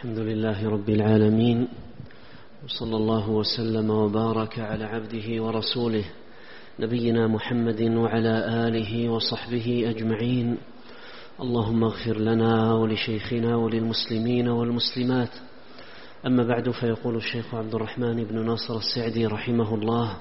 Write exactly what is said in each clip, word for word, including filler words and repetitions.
الحمد لله رب العالمين، وصلى الله وسلم وبارك على عبده ورسوله نبينا محمد وعلى آله وصحبه أجمعين. اللهم اغفر لنا ولشيخنا وللمسلمين والمسلمات. أما بعد، فيقول الشيخ عبد الرحمن بن ناصر السعدي رحمه الله: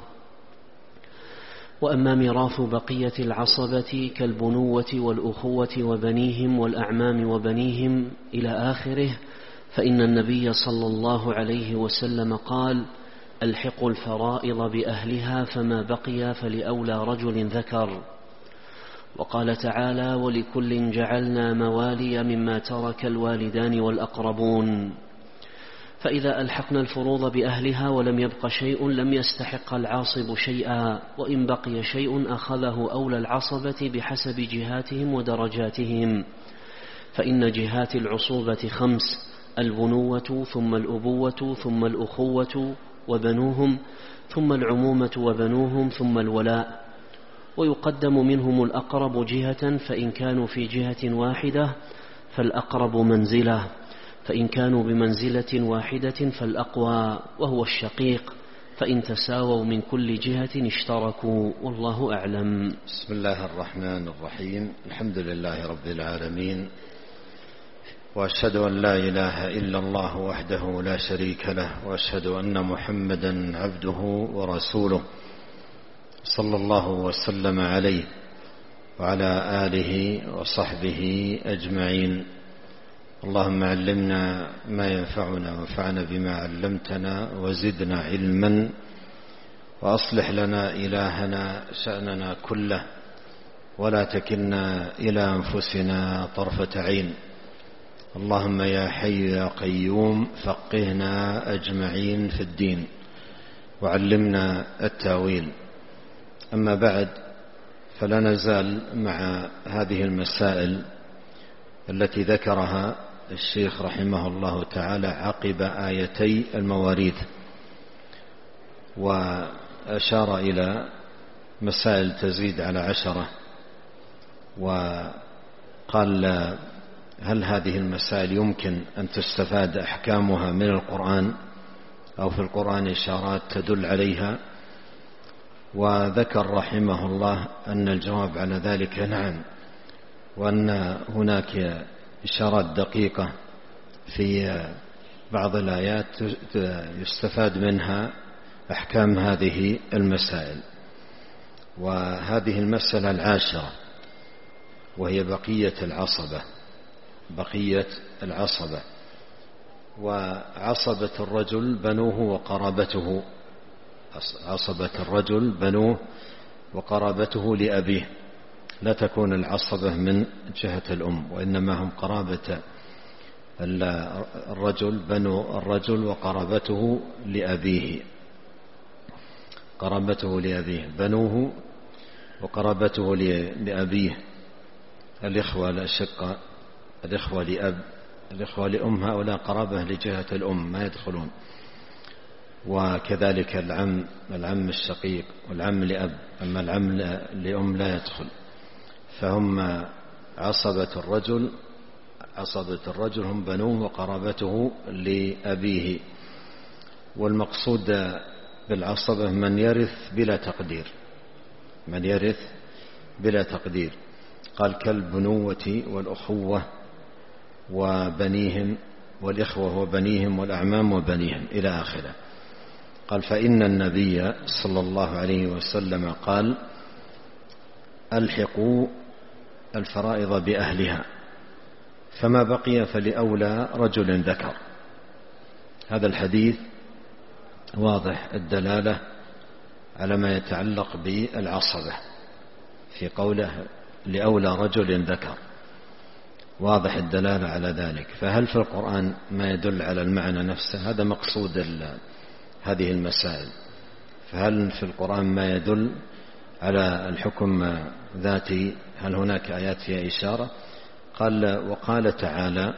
وأما ميراث بقية العصبة كالبنوة والأخوة وبنيهم والأعمام وبنيهم إلى آخره، فإن النبي صلى الله عليه وسلم قال: ألحقوا الفرائض بأهلها، فما بقي فلأولى رجل ذكر. وقال تعالى: ولكل جعلنا موالي مما ترك الوالدان والأقربون. فإذا ألحقنا الفروض بأهلها ولم يبق شيء لم يستحق العاصب شيئا، وإن بقي شيء أخذه أولى العصبة بحسب جهاتهم ودرجاتهم. فإن جهات العصوبة خمس: البنوة ثم الأبوة ثم الأخوة وبنوهم ثم العمومة وبنوهم ثم الولاء. ويقدم منهم الأقرب جهة، فإن كانوا في جهة واحدة فالأقرب منزلة، فإن كانوا بمنزلة واحدة فالأقوى وهو الشقيق، فإن تساووا من كل جهة اشتركوا، والله أعلم. بسم الله الرحمن الرحيم. الحمد لله رب العالمين، وأشهد أن لا إله إلا الله وحده لا شريك له، وأشهد أن محمدا عبده ورسوله صلى الله وسلم عليه وعلى آله وصحبه أجمعين. اللهم علمنا ما ينفعنا وانفعنا بما علمتنا وزدنا علما، وأصلح لنا إلهنا شأننا كله، ولا تكلنا إلى أنفسنا طرفة عين. اللهم يا حي يا قيوم فقهنا أجمعين في الدين، وعلمنا التاويل. أما بعد، فلا نزال مع هذه المسائل التي ذكرها الشيخ رحمه الله تعالى عقب آيتي المواريث، وأشار إلى مسائل تزيد على عشرة، وقال: هل هذه المسائل يمكن أن تستفاد أحكامها من القرآن أو في القرآن إشارات تدل عليها؟ وذكر رحمه الله أن الجواب على ذلك نعم، وأن هناك إشارات دقيقة في بعض الآيات يستفاد منها أحكام هذه المسائل. وهذه المسألة العاشرة، وهي بقية العصبة. بقية العصبة وعصبة الرجل بنوه وقرابته. عصبة الرجل بنوه وقرابته لأبيه، لا تكون العصبة من جهة الأم، وإنما هم قرابة الرجل، بنو الرجل وقرابته لأبيه. قرابته لأبيه، بنوه وقرابته لأبيه. الإخوة الأشقة، الإخوة لأب، الإخوة لأم، هؤلاء قرابة لجهة الأم ما يدخلون. وكذلك العم، العم الشقيق والعم لأب، أما العم لأم لا يدخل. فهم عصبة الرجل، عصبة الرجل هم بنوه وقرابته لأبيه. والمقصود بالعصبة من يرث بلا تقدير، من يرث بلا تقدير. قال: كالبنوة والأخوة وبنيهم والإخوة وبنيهم والأعمام وبنيهم إلى آخره. قال: فإن النبي صلى الله عليه وسلم قال: ألحقوا الفرائض بأهلها، فما بقي فلأولى رجل ذكر. هذا الحديث واضح الدلالة على ما يتعلق بالعصبة في قوله لأولى رجل ذكر، واضح الدلالة على ذلك. فهل في القرآن ما يدل على المعنى نفسه؟ هذا مقصود هذه المسائل. فهل في القرآن ما يدل على الحكم ذاتي؟ هل هناك آيات فيها إشارة؟ قال: وقال تعالى: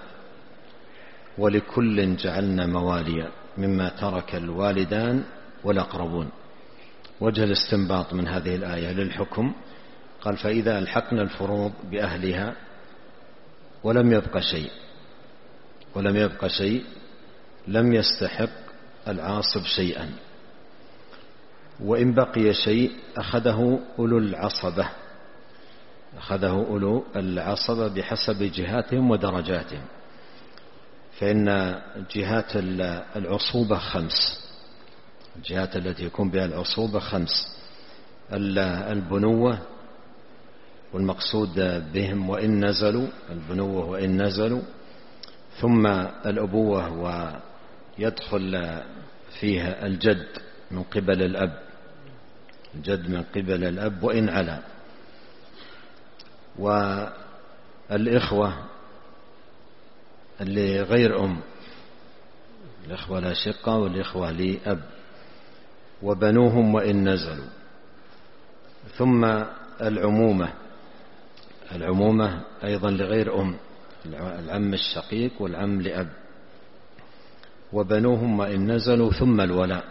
ولكل جعلنا مواليا مما ترك الوالدان والأقربون. وجه الاستنباط من هذه الآية للحكم، قال: فإذا ألحقنا الفروض بأهلها ولم يبق شيء ولم يبق شيء لم يستحق العاصب شيئا، وإن بقي شيء أخذه أولو العصبة أخذه أولو العصبة بحسب جهاتهم ودرجاتهم، فإن جهات العصوبة خمس، الجهات التي يكون بها العصوبة خمس: البنوة، والمقصود بهم وإن نزلوا، البنوة وإن نزلوا، ثم الأبوة ويدخل فيها الجد من قبل الأب، الجد من قبل الأب وإن علا، والإخوة اللي غير أم، الإخوة الأشقة والإخوة لأب، وبنوهم وإن نزلوا، ثم العمومة، العمومة أيضا لغير أم، العم الشقيق والعم لأب، وبنوهم وإن نزلوا، ثم الولاء.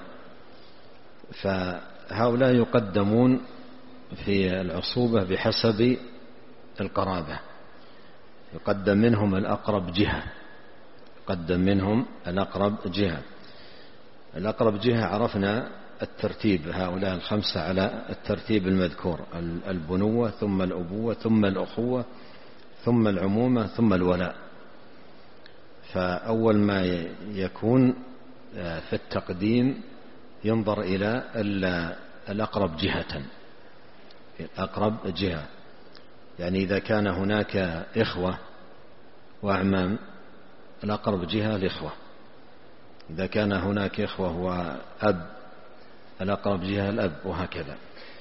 فهؤلاء يقدمون في العصوبة بحسب القرابة، يقدم منهم الأقرب جهة، يقدم منهم الأقرب جهة. الأقرب جهة عرفنا الترتيب، هؤلاء الخمسة على الترتيب المذكور: البنوة ثم الأبوة ثم الأخوة ثم العمومة ثم الولاء. فأول ما يكون في التقديم ينظر إلى الأقرب جهة، الأقرب جهة، يعني إذا كان هناك إخوة وأعمام الأقرب جهة الإخوة، إذا كان هناك إخوة وأب الأقرب جهة الأب، وهكذا.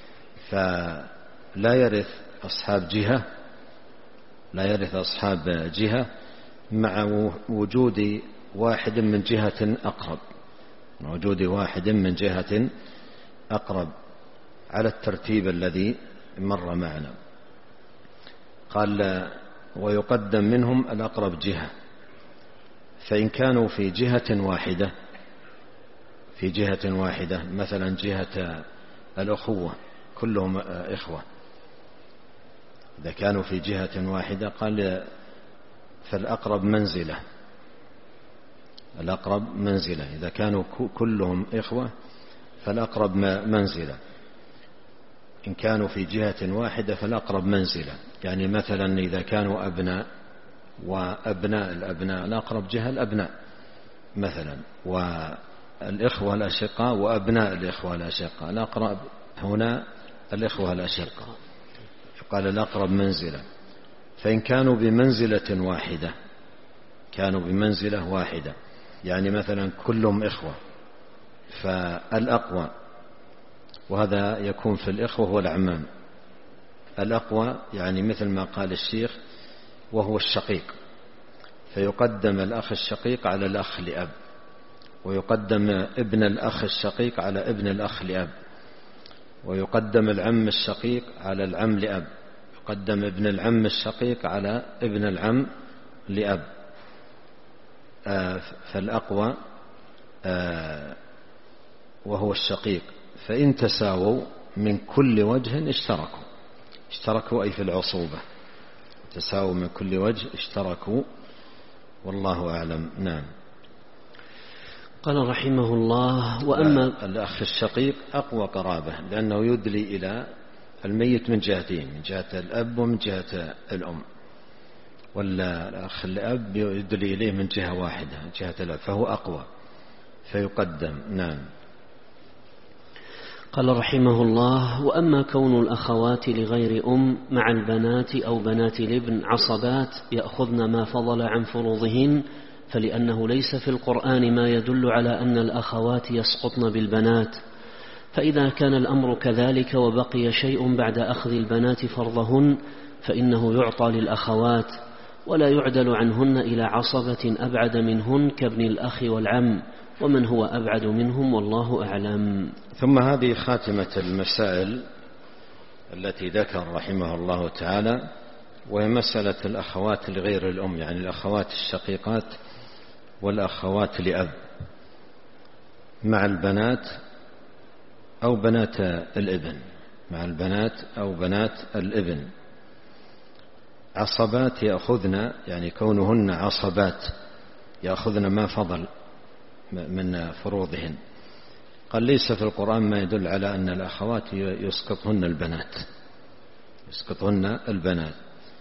فلا يرث أصحاب جهة لا يرث أصحاب جهة مع وجود واحد من جهة أقرب، وجود واحد من جهة أقرب على الترتيب الذي مر معنا. قال: ويقدم منهم الأقرب جهة، فإن كانوا في جهة واحدة في جهة واحدة مثلا جهة الأخوة كلهم إخوة، إذا كانوا في جهة واحدة قال فالأقرب منزلة، الأقرب منزلة، إذا كانوا كلهم إخوة فالأقرب منزلة. إن كانوا في جهة واحدة فالأقرب منزلة، يعني مثلا إذا كانوا أبناء وأبناء الأبناء الأقرب جهة الأبناء مثلا، والإخوة الأشقاء وأبناء الإخوة الأشقاء الأقرب هنا الإخوة الأشقاء، قال الأقرب منزلة. فإن كانوا بمنزلة واحدة كانوا بمنزلة واحدة يعني مثلا كلهم إخوة، فالأقوى، وهذا يكون في الإخوة والأعمام، الأقوى يعني مثل ما قال الشيخ وهو الشقيق، فيقدم الأخ الشقيق على الأخ لأب، ويقدم ابن الأخ الشقيق على ابن الأخ لأب، ويقدم العم الشقيق على العم لأب، يقدم ابن العم الشقيق على ابن العم لأب. آه فالأقوى آه وهو الشقيق، فإن تساووا من كل وجه اشتركوا اشتركوا أي في العصوبة، تساووا من كل وجه اشتركوا، والله أعلم. نعم. قال رحمه الله: وأما الأخ الشقيق أقوى قرابة، لأنه يدلي إلى الميت من جهتين، من جهة الأب ومن جهة الأم، ولا الأخ الأب يدلي إليه من جهة واحدة، جهة الأب، فهو أقوى فيقدم. نعم. قال رحمه الله: وأما كون الأخوات لغير أم مع البنات أو بنات الابن عصبات يأخذن ما فضل عن فروضهن، فلأنه ليس في القرآن ما يدل على أن الأخوات يسقطن بالبنات، فإذا كان الأمر كذلك وبقي شيء بعد أخذ البنات فرضهن فإنه يعطى للأخوات، ولا يعدل عنهن إلى عصبة أبعد منهن كابن الأخ والعم، ومن هو أبعد منهم والله أعلم. ثم هذه خاتمة المسائل التي ذكر رحمه الله تعالى، وهي مسألة الأخوات لغير الأم، يعني الأخوات الشقيقات والأخوات لأب مع البنات أو بنات الابن، مع البنات أو بنات الابن. عصبات يأخذن، يعني كونهن عصبات يأخذن ما فضل من فروضهن. قال ليس في القرآن ما يدل على أن الأخوات يسقطهن البنات يسقطهن البنات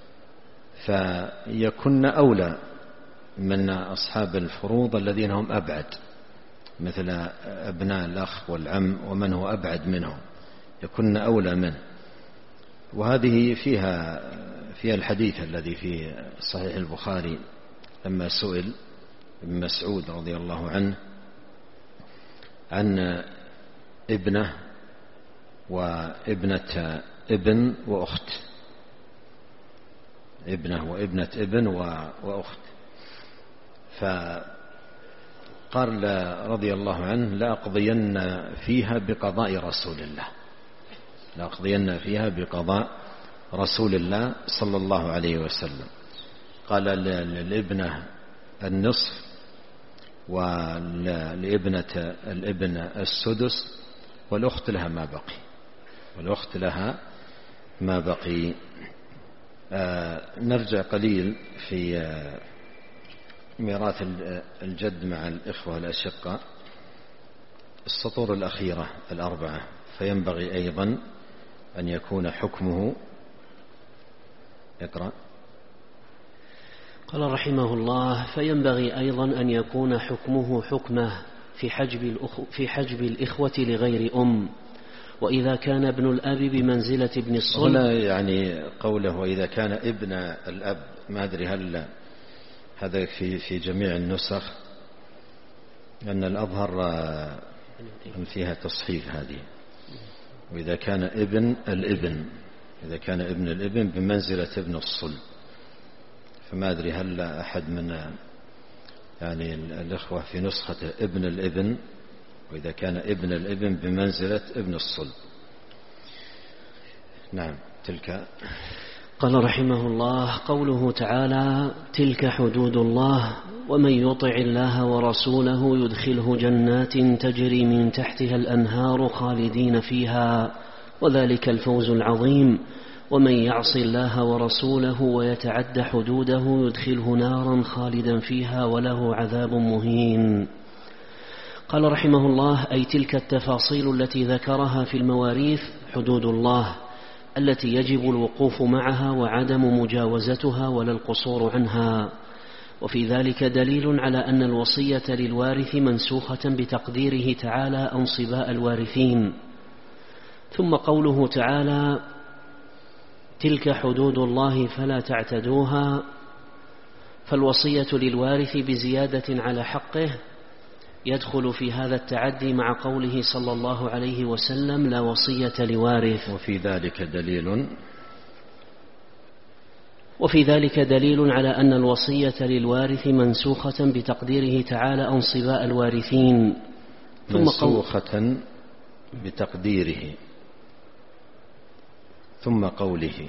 فيكن أولى من أصحاب الفروض الذين هم أبعد، مثل أبناء الأخ والعم ومن هو أبعد منهم، يكن أولى منه. وهذه فيها فيها الحديث الذي في صحيح البخاري لما سئل ابن مسعود رضي الله عنه عن ابنه وابنة ابن وأخت، ابنه وابنة ابن وأخت، فقال رضي الله عنه لأقضين فيها بقضاء رسول الله لأقضين فيها بقضاء رسول الله صلى الله عليه وسلم. قال للابنة النصف ولابنة الابن السدس والأخت لها ما بقي والأخت لها ما بقي. آه نرجع قليل في آه ميراث الجد مع الإخوة الأشقاء، السطور الأخيرة الأربعة، فينبغي أيضا أن يكون حكمه. اقرأ. قال رحمه الله: فينبغي أيضا أن يكون حكمه حكمه في حجب, الأخ... في حجب الإخوة لغير أم، وإذا كان ابن الأب بمنزلة ابن الصلب. هنا يعني قوله وإذا كان ابن الأب، ما أدري هل هذا في في جميع النسخ، أن الأظهر أن فيها تصحيح هذه، وإذا كان ابن الابن إذا كان ابن الابن بمنزلة ابن الصلب، فما أدري هل أحد من يعني الإخوة في نسخة ابن الابن، وإذا كان ابن الابن بمنزلة ابن الصلب. نعم. تلك. قال رحمه الله: قوله تعالى: تلك حدود الله ومن يطع الله ورسوله يدخله جنات تجري من تحتها الأنهار خالدين فيها وذلك الفوز العظيم، ومن يعص الله ورسوله ويتعد حدوده يدخله نارا خالدا فيها وله عذاب مهين. قال رحمه الله: أي تلك التفاصيل التي ذكرها في المواريث حدود الله التي يجب الوقوف معها وعدم مجاوزتها ولا القصور عنها. وفي ذلك دليل على أن الوصية للوارث منسوخة بتقديره تعالى أنصباء الوارثين. ثم قوله تعالى: تلك حدود الله فلا تعتدوها، فالوصية للوارث بزيادة على حقه يدخل في هذا التعدي مع قوله صلى الله عليه وسلم: لا وصية لوارث. وفي ذلك دليل وفي ذلك دليل على أن الوصية للوارث منسوخة بتقديره تعالى أنصباء الوارثين. ثم منسوخة بتقديره ثم قوله.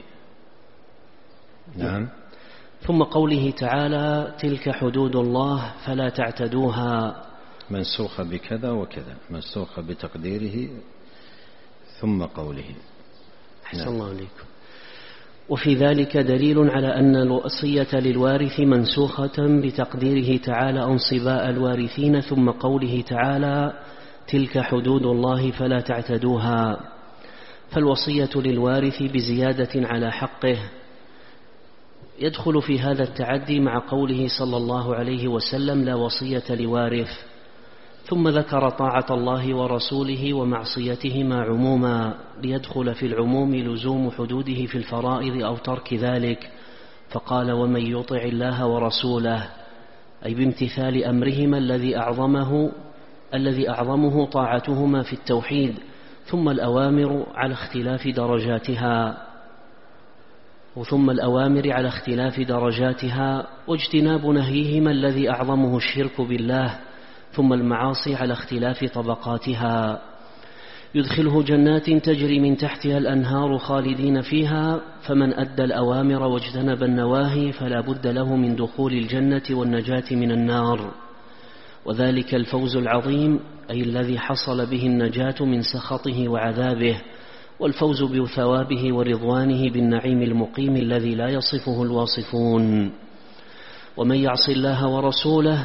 نعم. ثم قوله تعالى: تلك حدود الله فلا تعتدوها، منسوخة بكذا وكذا، منسوخة بتقديره ثم قوله. أحسن الله عليكم. وفي ذلك دليل على أن الوصية للوارث منسوخة بتقديره تعالى أنصباء الوارثين. ثم قوله تعالى: تلك حدود الله فلا تعتدوها، فالوصية للوارث بزيادة على حقه يدخل في هذا التعدي مع قوله صلى الله عليه وسلم: لا وصية لوارث. ثم ذكر طاعة الله ورسوله ومعصيتهما عموما ليدخل في العموم لزوم حدوده في الفرائض أو ترك ذلك، فقال: ومن يطع الله ورسوله، أي بامتثال أمرهما الذي أعظمه الذي أعظمه طاعتهما في التوحيد. ثم الأوامر على اختلاف درجاتها وثم الأوامر على اختلاف درجاتها واجتناب نهيهما الذي أعظمه الشرك بالله. ثم المعاصي على اختلاف طبقاتها. يدخله جنات تجري من تحتها الأنهار خالدين فيها، فمن أدى الأوامر واجتنب النواهي فلا بد له من دخول الجنة والنجاة من النار، وذلك الفوز العظيم، أي الذي حصل به النجاة من سخطه وعذابه، والفوز بثوابه ورضوانه بالنعيم المقيم الذي لا يصفه الواصفون. ومن يعص الله ورسوله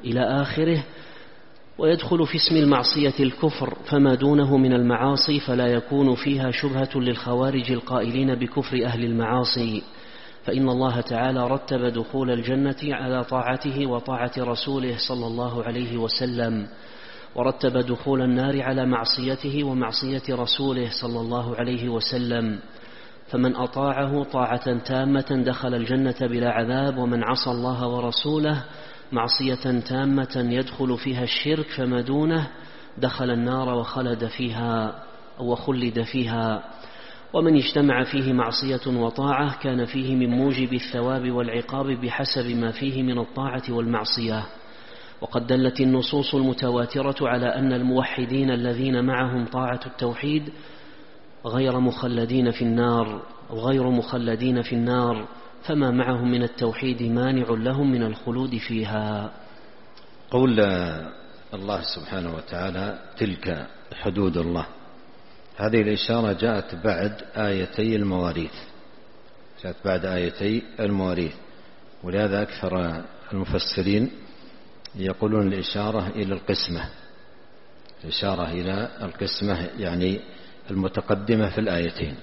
إلى آخره. ويدخل في اسم المعصية الكفر، فما دونه من المعاصي فلا يكون فيها شبهة للخوارج القائلين بكفر أهل المعاصي، فإن الله تعالى رتب دخول الجنة على طاعته وطاعة رسوله صلى الله عليه وسلم، ورتب دخول النار على معصيته ومعصية رسوله صلى الله عليه وسلم، فمن أطاعه طاعة تامة دخل الجنة بلا عذاب، ومن عصى الله ورسوله معصية تامة يدخل فيها الشرك فما دونه دخل النار وخلد فيها أو خلد فيها. ومن اجتمع فيه معصية وطاعة كان فيه من موجب الثواب والعقاب بحسب ما فيه من الطاعة والمعصية. وقد دلت النصوص المتواترة على أن الموحدين الذين معهم طاعة التوحيد غير مخلدين في النار أو غير مخلدين في النار، فما معهم من التوحيد مانع لهم من الخلود فيها. قول الله سبحانه وتعالى تلك حدود الله، هذه الإشارة جاءت بعد آيتي المواريث، جاءت بعد آيتي المواريث، ولهذا أكثر المفسرين يقولون الإشارة إلى القسمة، الإشارة إلى القسمة يعني المتقدمة في الآيتين،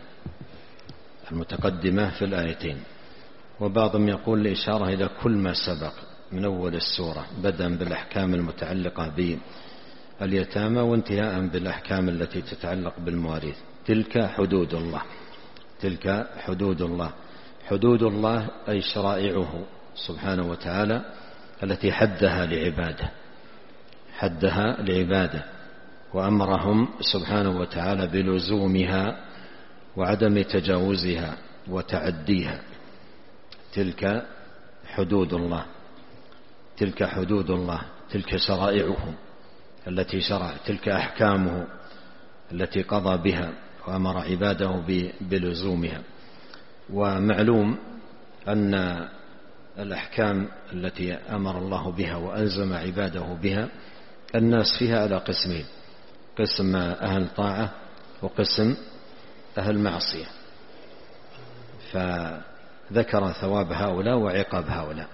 المتقدمة في الآيتين. وبعضهم يقول الإشارة إلى كل ما سبق من أول السورة، بدءا بالأحكام المتعلقة باليتامى وانتهاء بالأحكام التي تتعلق بالمواريث. تلك حدود الله، تلك حدود الله، حدود الله أي شرائعه سبحانه وتعالى التي حدها لعباده، حدها لعباده وأمرهم سبحانه وتعالى بلزومها وعدم تجاوزها وتعديها. تلك حدود الله، تلك حدود الله، تلك شرائعه التي شرع، تلك أحكامه التي قضى بها وأمر عباده بلزومها. ومعلوم أن الأحكام التي أمر الله بها وألزم عباده بها الناس فيها على قسمين، قسم أهل طاعة وقسم أهل معصية، فذكر ثواب هؤلاء وعقاب هؤلاء،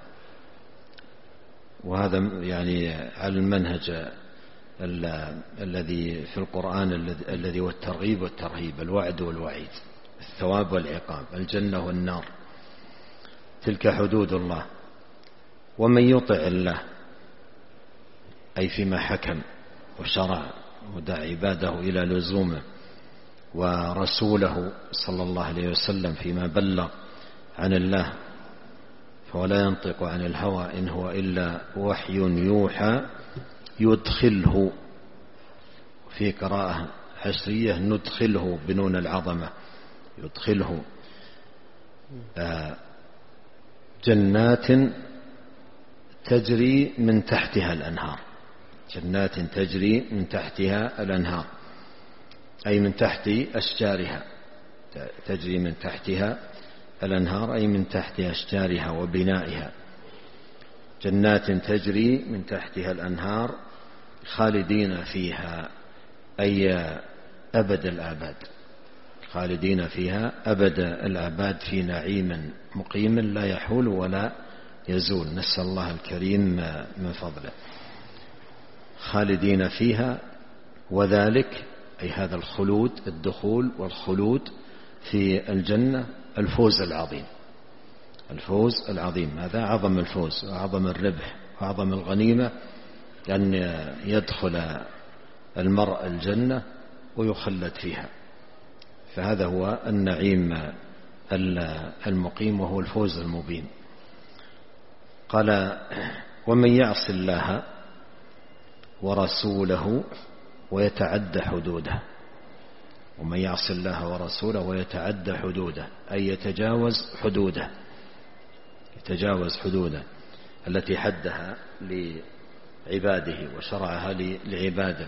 وهذا يعني على المنهج الذي في القرآن الذي هو الترغيب والترهيب، الوعد والوعيد، الثواب والعقاب، الجنة والنار. تلك حدود الله. ومن يطع الله أي فيما حكم وشرع ودع عباده إلى لزومه، ورسوله صلى الله عليه وسلم فيما بلغ عن الله، فولا ينطق عن الهوى إن هو إلا وحي يوحى، يدخله في قراءة حسرية ندخله بنون العظمة، يدخله جنات تجري من تحتها الأنهار، جنات تجري من تحتها الأنهار أي من تحت أشجارها، تجري من تحتها الأنهار أي من تحت أشجارها وبنائها. جنات تجري من تحتها الأنهار خالدين فيها أي أبد الآباد، خالدين فيها أبد الآباد في نعيم مقيم لا يحول ولا يزول، نسأل الله الكريم من فضله. خالدين فيها، وذلك أي هذا الخلود، الدخول والخلود في الجنة الفوز العظيم، الفوز العظيم، هذا أعظم الفوز وأعظم الربح وأعظم الغنيمة، أن يدخل المرء الجنة ويخلد فيها، فهذا هو النعيم المقيم وهو الفوز المبين. قال ومن يعص الله ورسوله ويتعدى حدوده، ومن يعص الله ورسوله ويتعدى حدوده أي يتجاوز حدوده، يتجاوز حدوده التي حدها لعباده وشرعها لعباده.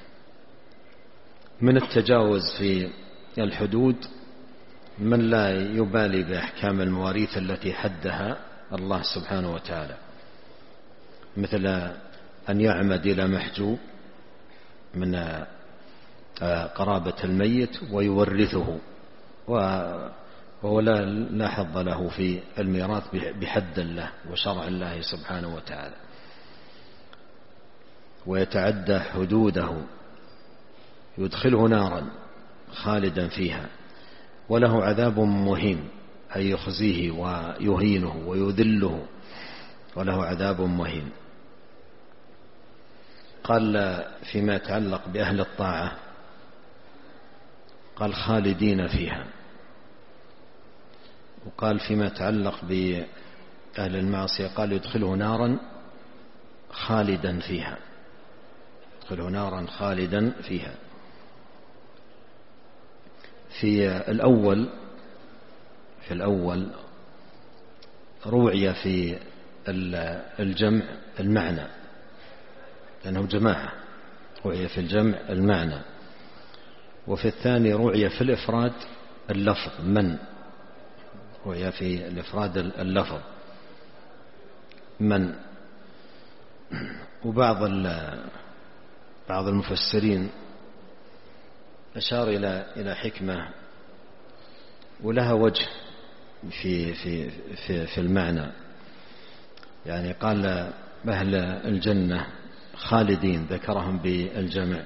من التجاوز في الحدود من لا يبالي بأحكام المواريث التي حدها الله سبحانه وتعالى، مثل أن يعمد إلى محجوب من قرابة الميت ويورثه وهو لا حظ له في الميراث بحد الله وشرع الله سبحانه وتعالى. ويتعدى حدوده يدخله نارا خالدا فيها وله عذاب مهين، أي يخزيه ويهينه ويذله، وله عذاب مهين. قال فيما يتعلق بأهل الطاعة قال خالدين فيها، وقال فيما يتعلق بأهل المعصية قال يدخله نارا خالدا فيها، يدخله نارا خالدا فيها. في الأول في الأول روعي في الجمع المعنى لأنه جماعة، روعي في الجمع المعنى. وفي الثاني روعي في الإفراد اللفظ من، روعي في الإفراد اللفظ من. وبعض بعض المفسرين أشار إلى إلى حكمة ولها وجه في في في في المعنى، يعني قال أهل الجنة خالدين ذكرهم بالجمع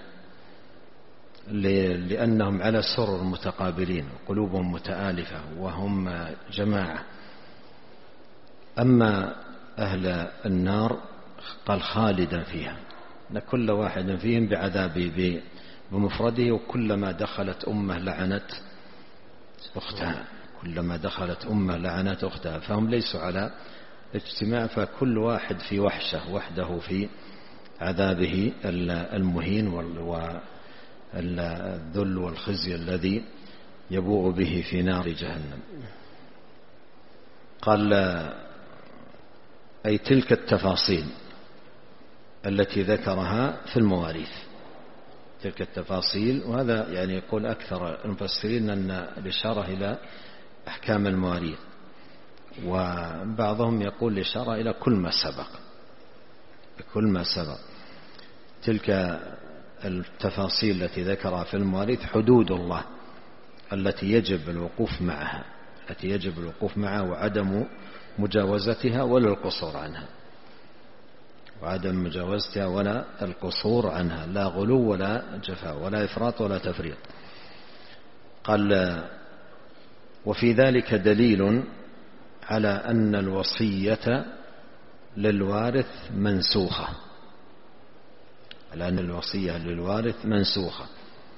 لأنهم على سرر متقابلين وقلوبهم متآلفة وهم جماعة. أما أهل النار قال خالدا فيها، أن كل واحد فيهم بعذابه بمفرده، وكلما دخلت أمة لعنت أختها، كلما دخلت أمة لعنت أختها، فهم ليسوا على اجتماع، فكل واحد في وحشة وحده في عذابه المهين والذل والخزي الذي يبوء به في نار جهنم. قال أي تلك التفاصيل التي ذكرها في المواريث، تلك التفاصيل. وهذا يعني يقول أكثر المفسرين أن الإشارة إلى أحكام المواريث، وبعضهم يقول الإشارة إلى كل ما سبق، كل ما سبق. تلك التفاصيل التي ذكرها في المواريث حدود الله التي يجب الوقوف معها، التي يجب الوقوف معها وعدم مجاوزتها ولا القصور عنها، وعدم مجاوزتها ولا القصور عنها، لا غلو ولا جفاء ولا إفراط ولا تفريط. قال وفي ذلك دليل على أن الوصية للوارث منسوخة، على أن الوصية للوارث منسوخة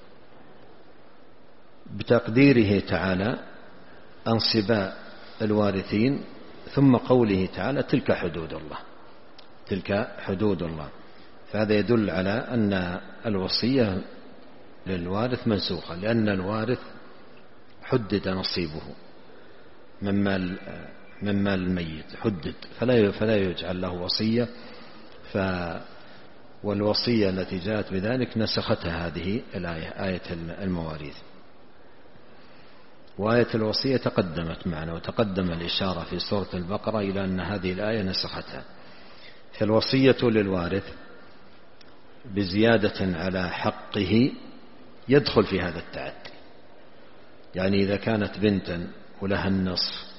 بتقديره تعالى أنصباء الوارثين، ثم قوله تعالى تلك حدود الله، تلك حدود الله. فهذا يدل على أن الوصية للوارث منسوخة، لأن الوارث حدد نصيبه من مال من مال الميت، حدد فلا فلا يجعل له وصية. ف والوصية التي جاءت بذلك نسختها هذه الآية، آية المواريث. وآية الوصية تقدمت معنا، وتقدم الإشارة في سورة البقرة إلى أن هذه الآية نسختها. فالوصية للوارث بزيادة على حقه يدخل في هذا التعدي، يعني إذا كانت بنتا ولها النصف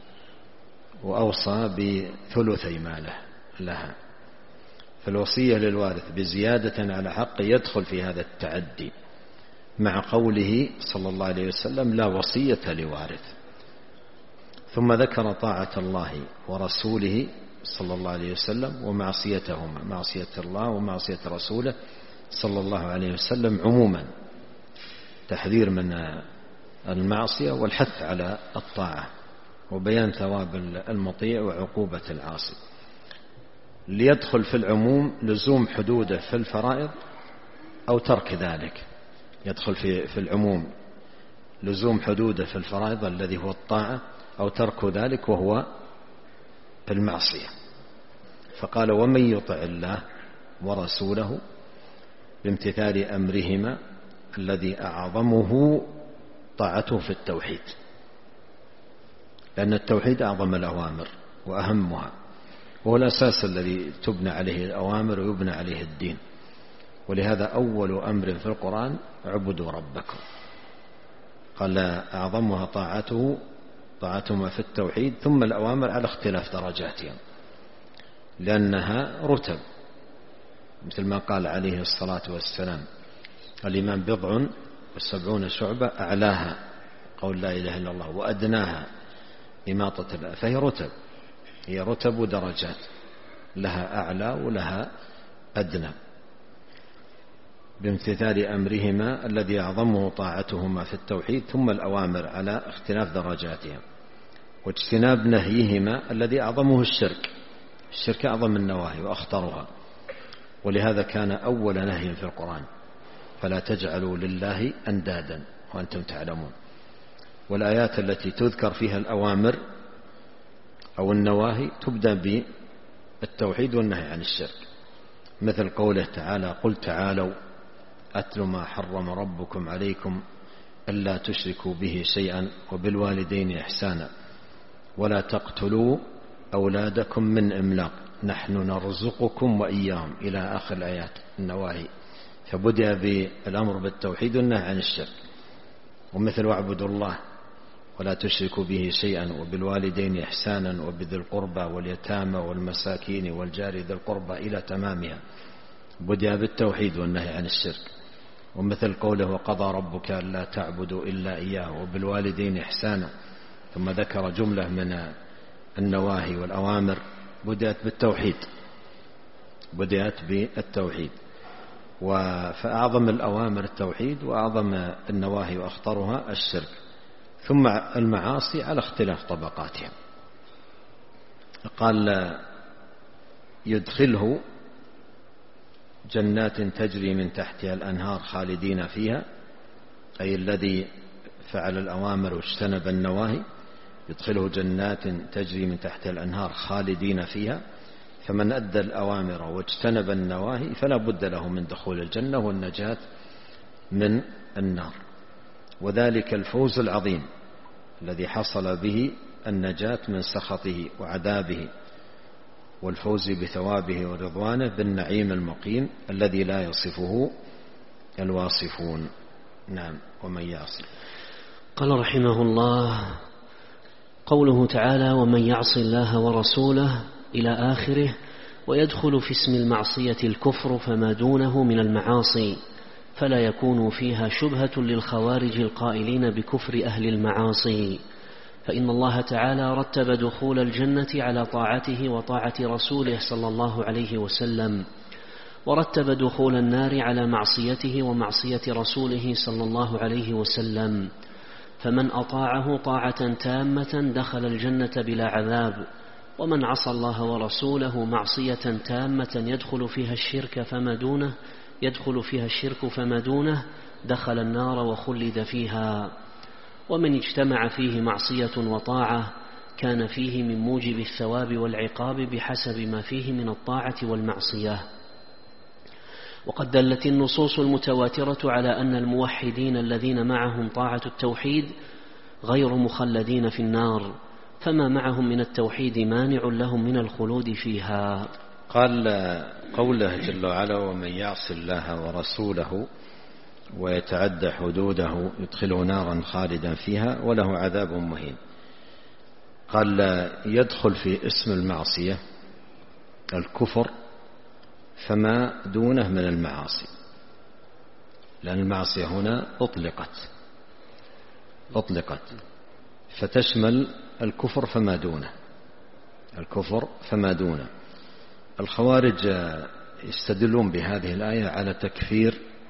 وأوصى بثلثي ماله لها، فالوصية للوارث بزيادة على حقه يدخل في هذا التعدي، مع قوله صلى الله عليه وسلم لا وصية لوارث. ثم ذكر طاعة الله ورسوله صلى الله عليه وسلم ومعصيتهما، معصية الله ومعصية رسوله صلى الله عليه وسلم عموما، تحذير من المعصية والحث على الطاعة، وبيان ثواب المطيع وعقوبة العاصي. ليدخل في العموم لزوم حدوده في الفرائض أو ترك ذلك، يدخل في في العموم لزوم حدوده في الفرائض الذي هو الطاعة، أو ترك ذلك وهو المعصية. فقال ومن يطع الله ورسوله بامتثال أمرهما الذي أعظمه طاعته في التوحيد، لأن التوحيد أعظم الأوامر وأهمها، وهو الأساس الذي تبنى عليه الأوامر ويبنى عليه الدين. ولهذا أول أمر في القرآن اعبدوا ربكم، قال أعظمها طاعته طاعتهما في التوحيد، ثم الأوامر على اختلاف درجاتها لأنها رتب، مثل ما قال عليه الصلاة والسلام: الإيمان بضع وسبعون شعبة، أعلاها قول لا إله إلا الله، وأدناها إماطة الأذى. فهي رتب، هي رتب ودرجات، لها أعلى ولها أدنى، بامتثال أمرهما الذي أعظمه طاعتهما في التوحيد، ثم الأوامر على اختلاف درجاتها، واجتناب نهيهما الذي أعظمه الشرك. الشرك أعظم النواهي وأخطرها، ولهذا كان أول نهي في القرآن: فلا تجعلوا لله أندادا وأنتم تعلمون. والآيات التي تذكر فيها الأوامر أو النواهي تبدأ بالتوحيد والنهي عن الشرك، مثل قوله تعالى: قل تعالوا أتل ما حرم ربكم عليكم ألا تشركوا به شيئا وبالوالدين إحسانا ولا تقتلوا أولادكم من إملاق نحن نرزقكم وإياهم، إلى آخر الآيات النواهي. فبدأ بالأمر بالتوحيد والنهي عن الشرك. ومثل: واعبدوا الله ولا تشركوا به شيئا وبالوالدين إحسانا وبذي القربى واليتامى والمساكين والجار ذي القربى، إلى تمامها. بدأ بالتوحيد والنهي عن الشرك. ومثل قوله: وقضى ربك ألا تعبدوا إلا إياه وبالوالدين إحسانا، ثم ذكر جملة من النواهي والأوامر بدأت بالتوحيد، بدأت بالتوحيد. فأعظم الأوامر التوحيد، وأعظم النواهي وأخطرها الشرك. ثم المعاصي على اختلاف طبقاتها. قال: يدخله جنات تجري من تحتها الأنهار خالدين فيها، أي الذي فعل الأوامر واجتنب النواهي يدخله جنات تجري من تحتها الأنهار خالدين فيها. فمن أدى الأوامر واجتنب النواهي فلا بد له من دخول الجنة والنجاة من النار. وذلك الفوز العظيم الذي حصل به النجاة من سخطه وعذابه، والفوز بثوابه ورضوانه، بالنعيم المقيم الذي لا يصفه الواصفون. نعم. ومن يعص. قال رحمه الله: قوله تعالى: ومن يعص الله ورسوله إلى آخره، ويدخل في اسم المعصية الكفر فما دونه من المعاصي، فلا يكون فيها شبهة للخوارج القائلين بكفر أهل المعاصي، فإن الله تعالى رتب دخول الجنة على طاعته وطاعة رسوله صلى الله عليه وسلم، ورتب دخول النار على معصيته ومعصية رسوله صلى الله عليه وسلم. فمن أطاعه طاعة تامة دخل الجنة بلا عذاب، ومن عصى الله ورسوله معصية تامة يدخل فيها الشرك فما دونه يدخل فيها الشرك فما دونه دخل النار وخلد فيها. ومن اجتمع فيه معصية وطاعة كان فيه من موجب الثواب والعقاب بحسب ما فيه من الطاعة والمعصية. وقد دلت النصوص المتواترة على أن الموحدين الذين معهم طاعة التوحيد غير مخلدين في النار، فما معهم من التوحيد مانع لهم من الخلود فيها. قال قوله جل وعلا: ومن يعص الله ورسوله ويتعدى حدوده يدخله نارا خالدا فيها وله عذاب مهين. قال: يدخل في اسم المعصية الكفر فما دونه من المعاصي، لأن المعصية هنا أطلقت أطلقت فتشمل الكفر فما دونه الكفر فما دونه. الخوارج يستدلون بهذه الآية على تكفير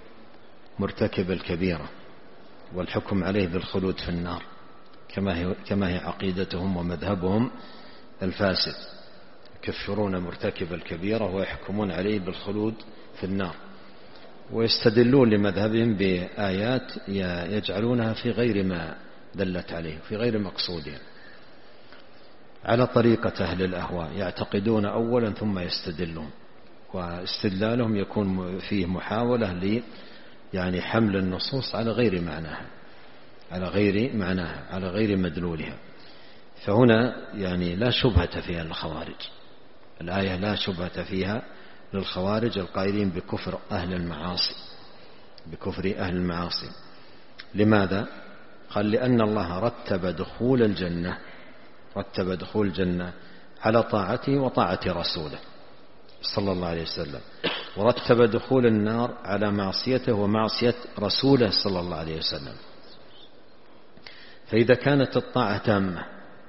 مرتكب الكبيرة والحكم عليه بالخلود في النار، كما هي, كما هي عقيدتهم ومذهبهم الفاسد، يكفرون مرتكب الكبيرة ويحكمون عليه بالخلود في النار، ويستدلون لمذهبهم بآيات يجعلونها في غير ما دلت عليه، في غير مقصودها، على طريقة أهل الأهواء، يعتقدون أولا ثم يستدلون، واستدلالهم يكون فيه محاولة ل يعني حمل النصوص على غير معناها على غير معناها على غير مدلولها. فهنا يعني لا شبهة فيها للخوارج، الآية لا شبهة فيها للخوارج القائلين بكفر أهل المعاصي بكفر أهل المعاصي. لماذا؟ قال: لأن الله رتب دخول الجنة رتب دخول الجنة على طاعته وطاعة رسوله صلى الله عليه وسلم، ورتب دخول النار على معصيته ومعصية رسوله صلى الله عليه وسلم. فإذا كانت الطاعة تامة،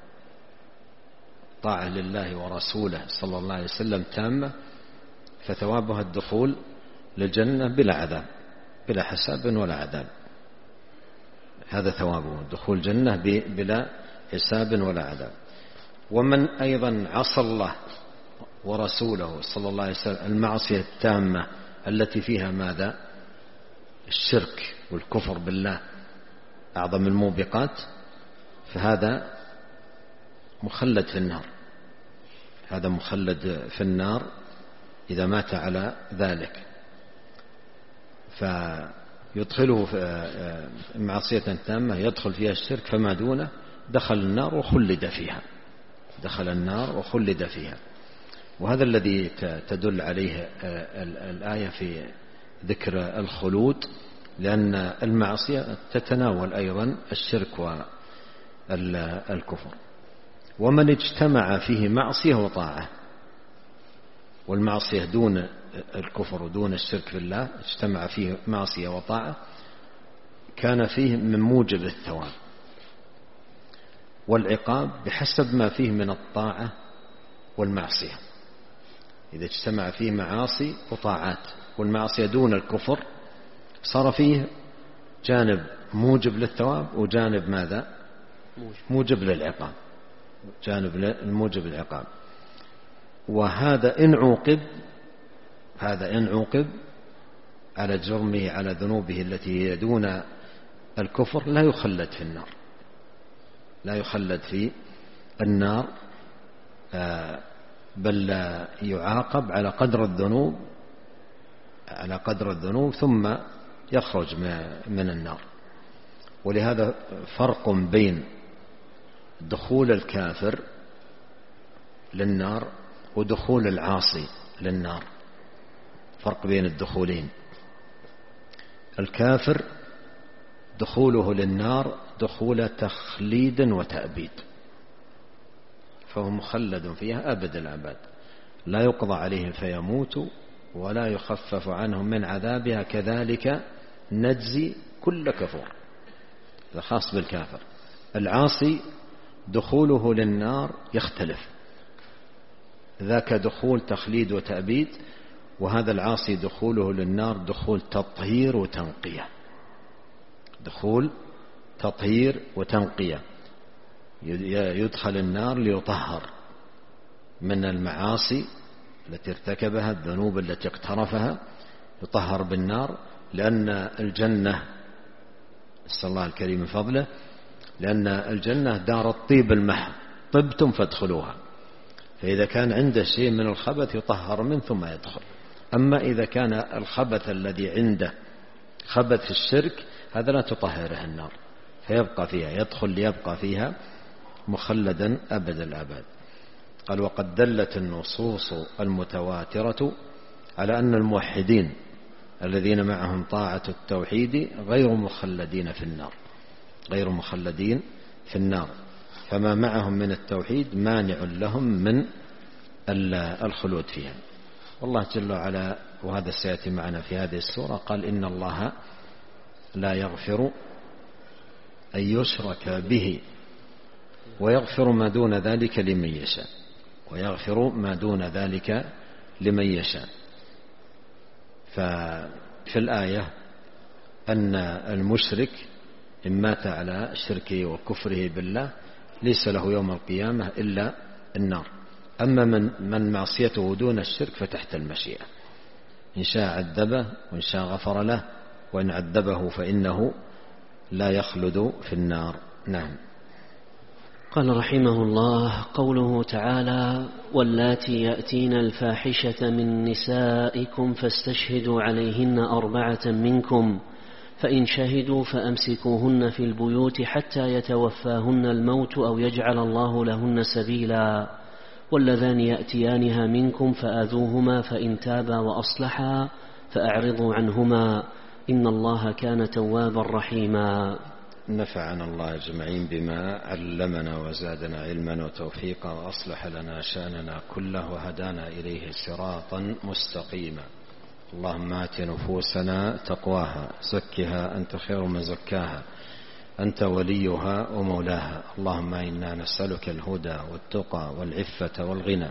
طاعة لله ورسوله صلى الله عليه وسلم تامة، فثوابها الدخول للجنة بلا عذاب، بلا حساب ولا عذاب. هذا ثوابه، دخول الجنة بلا حساب ولا عذاب. ومن أيضا عصى الله ورسوله صلى الله عليه وسلم المعصية التامة التي فيها ماذا؟ الشرك والكفر بالله أعظم الموبقات، فهذا مخلد في النار، هذا مخلد في النار إذا مات على ذلك. فيدخله في معصية تامة يدخل فيها الشرك، فما دونه دخل النار وخلد فيها، دخل النار وخلد فيها. وهذا الذي تدل عليه الآية في ذكر الخلود، لأن المعصية تتناول أيضا الشرك والكفر. ومن اجتمع فيه معصية وطاعة، والمعصية دون الكفر ودون الشرك بالله، اجتمع فيه معصية وطاعة، كان فيه من موجب الثواب والعقاب بحسب ما فيه من الطاعة والمعصية. إذا اجتمع فيه معاصي وطاعات والمعصية دون الكفر، صار فيه جانب موجب للثواب وجانب ماذا؟ موجب للعقاب، جانب الموجب للعقاب. وهذا إن عوقب، هذا إن عوقب على جرمه على ذنوبه التي هي دون الكفر لا يخلد في النار، لا يخلد في النار، بل يعاقب على قدر الذنوب، على قدر الذنوب ثم يخرج من النار. ولهذا فرق بين دخول الكافر للنار ودخول العاصي للنار، فرق بين الدخولين. الكافر دخوله للنار دخول تخليد وتأبيد، فهو مخلد فيها أبد الأبد، لا يقضى عليهم فيموتوا ولا يخفف عنهم من عذابها، كذلك نجزي كل كفور. هذا خاص بالكافر. العاصي دخوله للنار يختلف، ذاك دخول تخليد وتأبيد، وهذا العاصي دخوله للنار دخول تطهير وتنقية، دخول تطهير وتنقية. يدخل النار ليطهر من المعاصي التي ارتكبها، الذنوب التي اقترفها، يطهر بالنار، لأن الجنة، نسأل الله الكريم من فضله، لأن الجنة دار الطيب المحض، طبتم فادخلوها. فإذا كان عنده شيء من الخبث يطهر منه ثم يدخل. أما إذا كان الخبث الذي عنده خبث الشرك، هذا لا تطهره النار، فيبقى فيها، يدخل ليبقى فيها مخلدا أبد الأبد. قال: وقد دلت النصوص المتواترة على أن الموحدين الذين معهم طاعة التوحيد غير مخلدين في النار، غير مخلدين في النار، فما معهم من التوحيد مانع لهم من الخلود فيها. والله جل وعلا، وهذا سيأتي معنا في هذه السورة، قال: إن الله لا يغفر أن يشرك به ويغفر ما دون ذلك لمن يشاء، ويغفر ما دون ذلك لمن يشاء. ففي الآية أن المشرك إن مات على شركه وكفره بالله ليس له يوم القيامة إلا النار. أما من, من معصيته دون الشرك فتحت المشيئة، إن شاء عذبه وإن شاء غفر له، وإن عذبه فإنه لا يخلد في النار. نعم. قال رحمه الله: قوله تعالى: واللاتي يأتين الفاحشة من نسائكم فاستشهدوا عليهن أربعة منكم فإن شهدوا فأمسكوهن في البيوت حتى يتوفاهن الموت أو يجعل الله لهن سبيلا، واللذان يأتيانها منكم فآذوهما فإن تابا وأصلحا فأعرضوا عنهما إن الله كان توابا رحيما. نفعنا الله أجمعين بما علمنا وزادنا علما وتوفيقا، وأصلح لنا شأننا كله وهدانا إليه صراطا مستقيما. اللهم آت نفوسنا تقواها زكها أنت خير من زكاها أنت وليها ومولاها. اللهم إنا نسألك الهدى والتقى والعفة والغنى.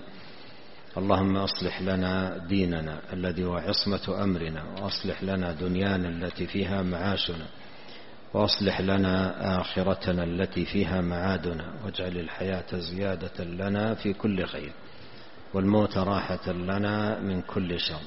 اللهم أصلح لنا ديننا الذي هو عصمة أمرنا، وأصلح لنا دنيانا التي فيها معاشنا، وأصلح لنا آخرتنا التي فيها معادنا، واجعل الحياة زيادة لنا في كل خير والموت راحة لنا من كل شر.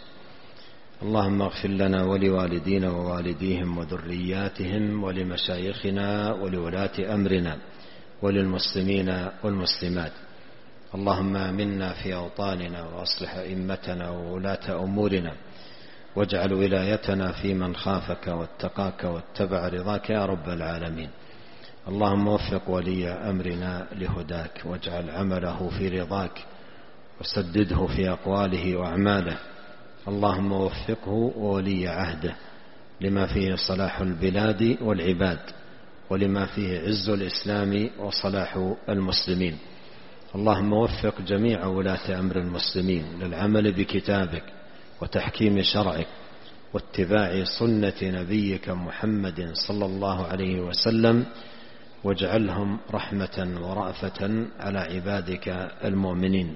اللهم اغفر لنا ولوالدينا ووالديهم وذرياتهم ولمشايخنا ولولاة أمرنا وللمسلمين والمسلمات. اللهم آمنا في أوطاننا وأصلح أئمتنا وولاة أمورنا، واجعل ولايتنا في من خافك واتقاك واتبع رضاك يا رب العالمين. اللهم وفق ولي أمرنا لهداك، واجعل عمله في رضاك، وسدده في أقواله وأعماله. اللهم وفقه وولي عهده لما فيه صلاح البلاد والعباد، ولما فيه عز الإسلام وصلاح المسلمين. اللهم وفق جميع ولاة أمر المسلمين للعمل بكتابك وتحكيم شرعك واتباع سنة نبيك محمد صلى الله عليه وسلم، واجعلهم رحمة ورأفة على عبادك المؤمنين.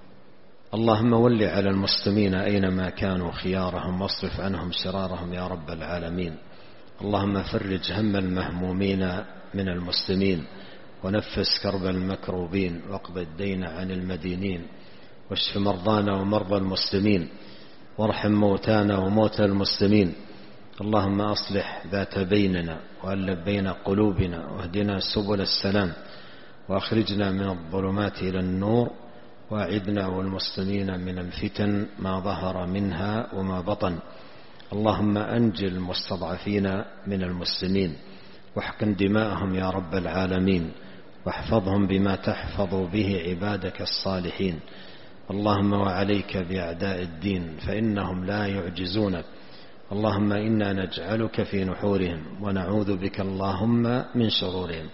اللهم ول على المسلمين أينما كانوا خيارهم، واصرف عنهم شرارهم يا رب العالمين. اللهم فرج هم المهمومين من المسلمين، ونفس كرب المكروبين، واقض الدين عن المدينين، واشف مرضانا ومرضى المسلمين، وارحم موتانا وموتى المسلمين. اللهم أصلح ذات بيننا، وألف بين قلوبنا، واهدنا سبل السلام، وأخرجنا من الظلمات إلى النور، وأعذنا والمسلمين من الفتن ما ظهر منها وما بطن. اللهم أنجِ المستضعفين من المسلمين، واحقن دماءهم يا رب العالمين، واحفظهم بما تحفظ به عبادك الصالحين. اللهم وعليك بأعداء الدين فإنهم لا يعجزونك. اللهم إنا نجعلك في نحورهم، ونعوذ بك اللهم من شرورهم.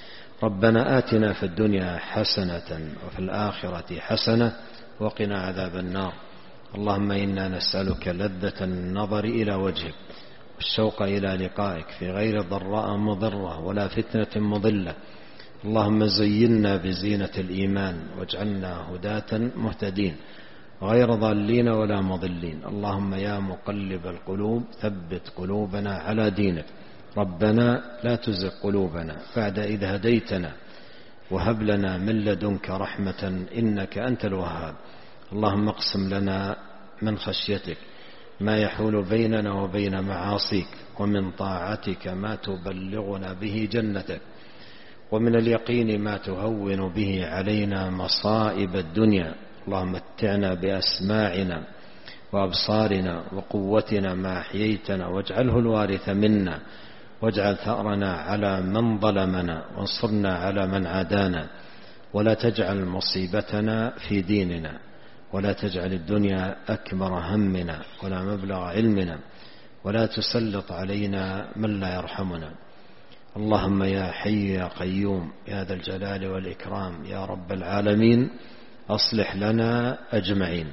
ربنا آتنا في الدنيا حسنة وفي الآخرة حسنة وقنا عذاب النار. اللهم إنا نسألك لذة النظر إلى وجهك، والشوق إلى لقائك في غير ضراء مضرة ولا فتنة مضلة. اللهم زينا بزينة الإيمان، واجعلنا هداة مهتدين غير ضالين ولا مضلين. اللهم يا مقلب القلوب ثبت قلوبنا على دينك. ربنا لا تزغ قلوبنا بعد إذ هديتنا، وهب لنا من لدنك رحمة إنك أنت الوهاب. اللهم اقسم لنا من خشيتك ما يحول بيننا وبين معاصيك، ومن طاعتك ما تبلغنا به جنتك، ومن اليقين ما تهون به علينا مصائب الدنيا. اللهم متعنا بأسماعنا وأبصارنا وقوتنا ما أحييتنا، واجعله الوارث منا، واجعل ثأرنا على من ظلمنا، وانصرنا على من عادانا، ولا تجعل مصيبتنا في ديننا، ولا تجعل الدنيا أكبر همنا ولا مبلغ علمنا، ولا تسلط علينا من لا يرحمنا. اللهم يا حي يا قيوم يا ذا الجلال والإكرام يا رب العالمين، أصلح لنا أجمعين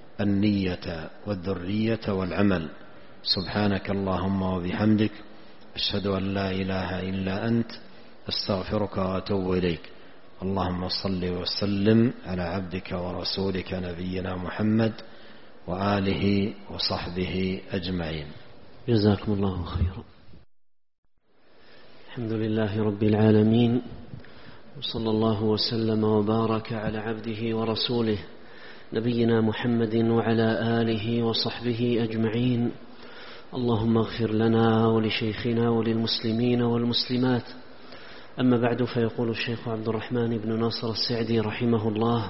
النية والذرية والعمل. سبحانك اللهم وبحمدك، أشهد أن لا إله إلا أنت، أستغفرك وأتوب إليك. اللهم صل وسلم على عبدك ورسولك نبينا محمد وآله وصحبه أجمعين. جزاكم الله خيرا. الحمد لله رب العالمين، وصلى الله وسلم وبارك على عبده ورسوله نبينا محمد وعلى آله وصحبه أجمعين. اللهم اغفر لنا ولشيخنا وللمسلمين والمسلمات. أما بعد، فيقول الشيخ عبد الرحمن بن ناصر السعدي رحمه الله: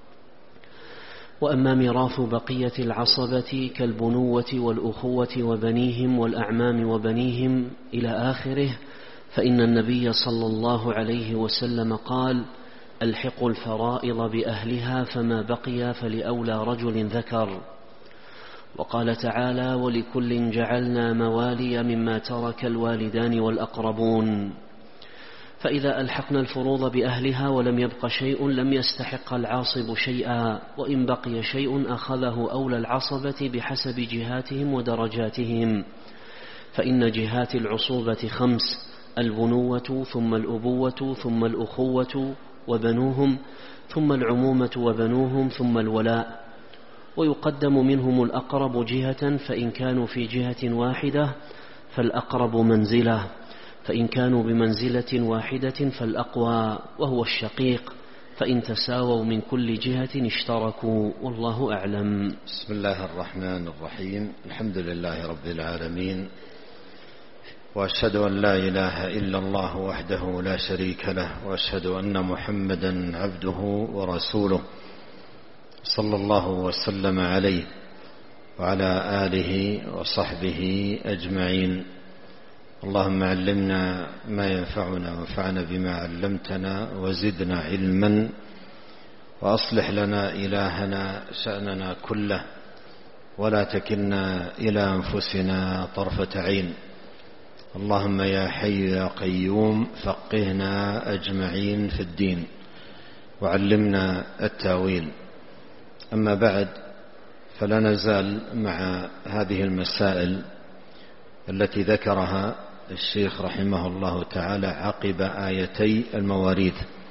وأما ميراث بقية العصبة كالبنوة والأخوة وبنيهم والأعمام وبنيهم إلى آخره، فإن النبي صلى الله عليه وسلم قال: ألحقوا الفرائض بأهلها، فما بقي فلأولى رجل ذكر. وقال تعالى: ولكل جعلنا موالي مما ترك الوالدان والأقربون. فإذا ألحقنا الفروض بأهلها ولم يبق شيء لم يستحق العاصب شيئا، وإن بقي شيء أخذه أولى العصبة بحسب جهاتهم ودرجاتهم. فإن جهات العصوبة خمس: البنوة ثم الأبوة ثم الأخوة وبنوهم ثم العمومة وبنوهم ثم الولاء، ويقدم منهم الأقرب جهة، فإن كانوا في جهة واحدة فالأقرب منزلة، فإن كانوا بمنزلة واحدة فالأقوى وهو الشقيق، فإن تساووا من كل جهة اشتركوا، والله أعلم. بسم الله الرحمن الرحيم. الحمد لله رب العالمين، وأشهد أن لا إله إلا الله وحده لا شريك له، وأشهد أن محمدا عبده ورسوله صلى الله وسلم عليه وعلى آله وصحبه أجمعين. اللهم علمنا ما ينفعنا وانفعنا بما علمتنا وزدنا علما، وأصلح لنا إلهنا شأننا كله، ولا تكلنا إلى أنفسنا طرفة عين. اللهم يا حي يا قيوم فقهنا أجمعين في الدين وعلمنا التأويل. أما بعد، فلا نزال مع هذه المسائل التي ذكرها الشيخ رحمه الله تعالى عقب آيتي المواريث،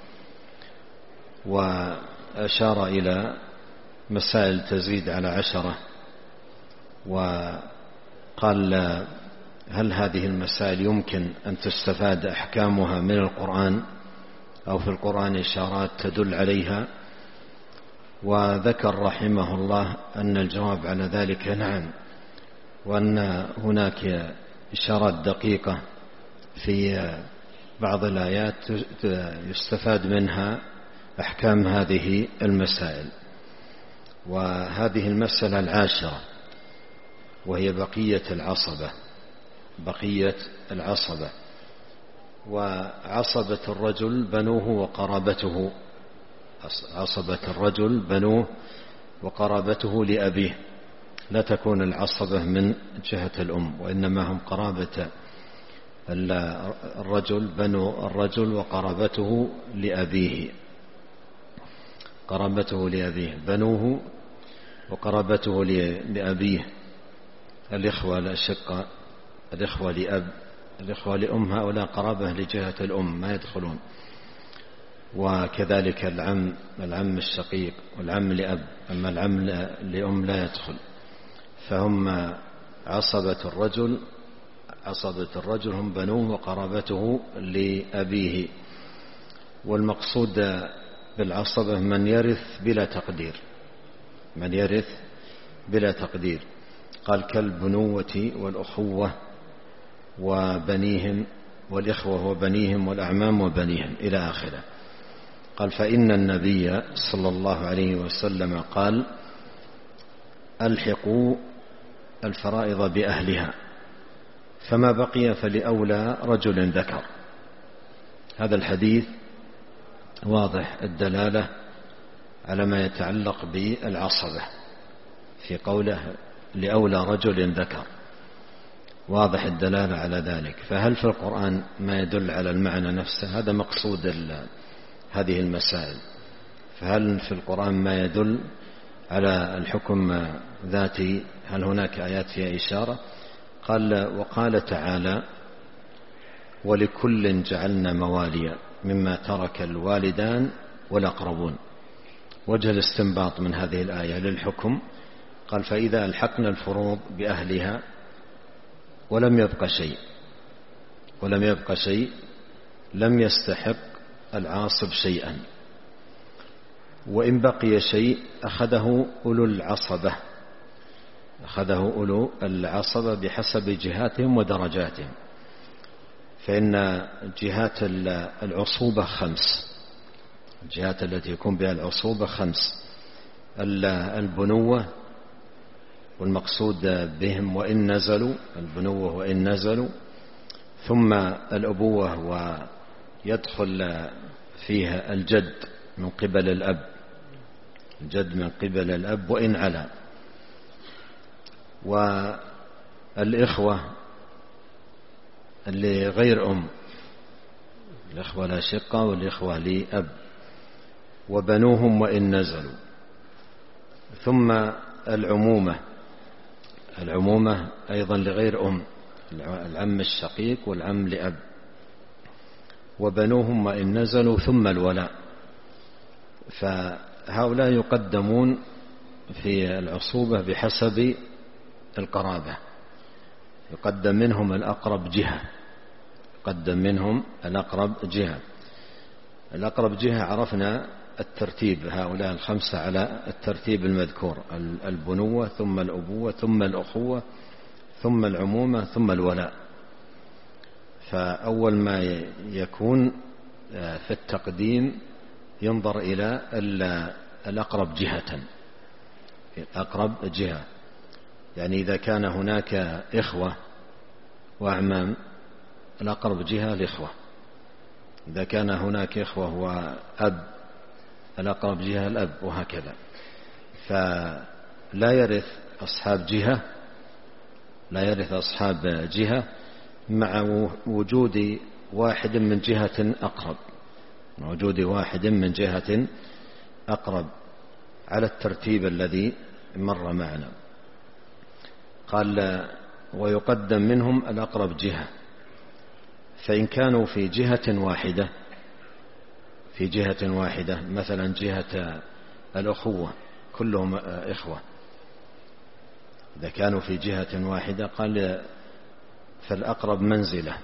وأشار إلى مسائل تزيد على عشرة، وقال هل هذه المسائل يمكن أن تستفاد أحكامها من القرآن أو في القرآن إشارات تدل عليها؟ وذكر رحمه الله أن الجواب على ذلك نعم، وأن هناك إشارات دقيقة في بعض الآيات يستفاد منها أحكام هذه المسائل. وهذه المسألة العاشرة وهي بقية العصبة. بقية العصبة وعصبة الرجل بنوه وقرابته. عصبة الرجل بنوه وقرابته لأبيه، لا تكون العصبة من جهة الأم، وإنما هم قرابة الرجل، بنو الرجل وقرابته لأبيه. قرابته لأبيه بنوه وقرابته لأبيه. الإخوة الأشقاء، الإخوة لأب، الإخوة لأم، هؤلاء قرابة لجهة الأم ما يدخلون. وكذلك العم، العم الشقيق والعم لأب، أما العم لأم لا يدخل. فهم عصبة الرجل، عصبة الرجل هم بنوه وقرابته لأبيه. والمقصود بالعصبة من يرث بلا تقدير، من يرث بلا تقدير. قال كالبنوة والأخوة وبنيهم والإخوة وبنيهم والأعمام وبنيهم إلى آخره. قال فإن النبي صلى الله عليه وسلم قال ألحقوا الفرائض بأهلها، فما بقي فلأولى رجل ذكر. هذا الحديث واضح الدلالة على ما يتعلق بالعصبة في قوله لأولى رجل ذكر، واضح الدلالة على ذلك. فهل في القرآن ما يدل على المعنى نفسه؟ هذا مقصود هذه المسائل. فهل في القرآن ما يدل على الحكم ذاتي؟ هل هناك آيات فيها إشارة؟ قال وقال تعالى ولكل جعلنا مواليا مما ترك الوالدان والأقربون. وجه الاستنباط من هذه الآية للحكم، قال فإذا ألحقنا الفروض بأهلها ولم يبق شيء، ولم يبق شيء لم يستحق العاصب شيئا، وإن بقي شيء أخذه أولو العصبة، أخذه أولو العصبة بحسب جهاتهم ودرجاتهم. فإن جهات العصوبة خمس، الجهات التي يكون بها العصوبة خمس: البنوة، والمقصود بهم وإن نزلوا، البنوة وإن نزلوا، ثم الأبوة ويدخل فيها الجد من قبل الأب، الجد من قبل الأب وإن علا، والإخوة اللي غير أم، الإخوة الأشقة والإخوة لأب، وبنوهم وإن نزلوا. ثم العمومة، العمومة أيضا لغير أم، العم الشقيق والعم لأب، وبنوهم وإن نزلوا. ثم الولاء، فهؤلاء يقدمون في العصوبة بحسب القرابة، يقدم منهم الأقرب جهة، يقدم منهم الأقرب جهة. الأقرب جهة عرفنا الترتيب، هؤلاء الخمسة على الترتيب المذكور: البنوة ثم الأبوة ثم الأخوة ثم العمومة ثم الولاء. فأول ما يكون في التقديم ينظر إلى الأقرب جهة، الأقرب جهة، يعني إذا كان هناك إخوة وأعمام الأقرب جهة الإخوة، إذا كان هناك إخوة وأب الأقرب جهة الأب، وهكذا. فلا يرث أصحاب جهة، لا يرث أصحاب جهة مع وجود واحد من جهة أقرب، وجود واحد من جهة أقرب على الترتيب الذي مر معنا. قال: ويقدم منهم الأقرب جهة، فإن كانوا في جهة واحدة، في جهة واحدة مثلا جهة الأخوة كلهم إخوة، إذا كانوا في جهة واحدة قال فالأقرب منزلة،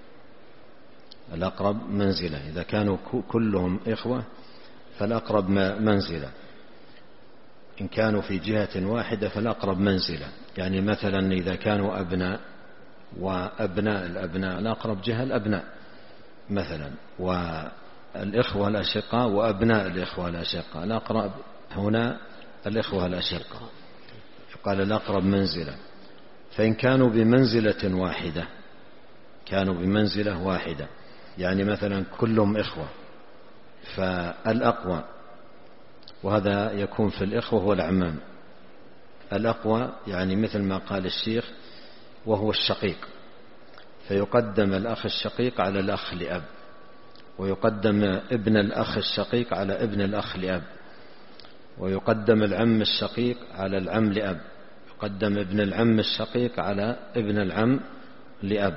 الأقرب منزلة، إذا كانوا كلهم إخوة فالأقرب منزلة. إن كانوا في جهة واحدة فالأقرب منزلة، يعني مثلا إذا كانوا أبناء وأبناء الأبناء الأقرب جهة الأبناء مثلا، والإخوة الأشقاء وأبناء الإخوة الأشقاء الأقرب هنا الإخوة الأشقاء، قال الأقرب منزلة. فإن كانوا بمنزلة واحدة، كانوا بمنزلة واحدة يعني مثلا كلهم إخوة، فالأقوى، وهذا يكون في الإخوة والأعمام، الأقوى يعني مثل ما قال الشيخ وهو الشقيق، فيقدم الأخ الشقيق على الأخ لأب، ويقدم ابن الأخ الشقيق على ابن الأخ لأب، ويقدم العم الشقيق على العم لأب، يقدم ابن العم الشقيق على ابن العم لأب.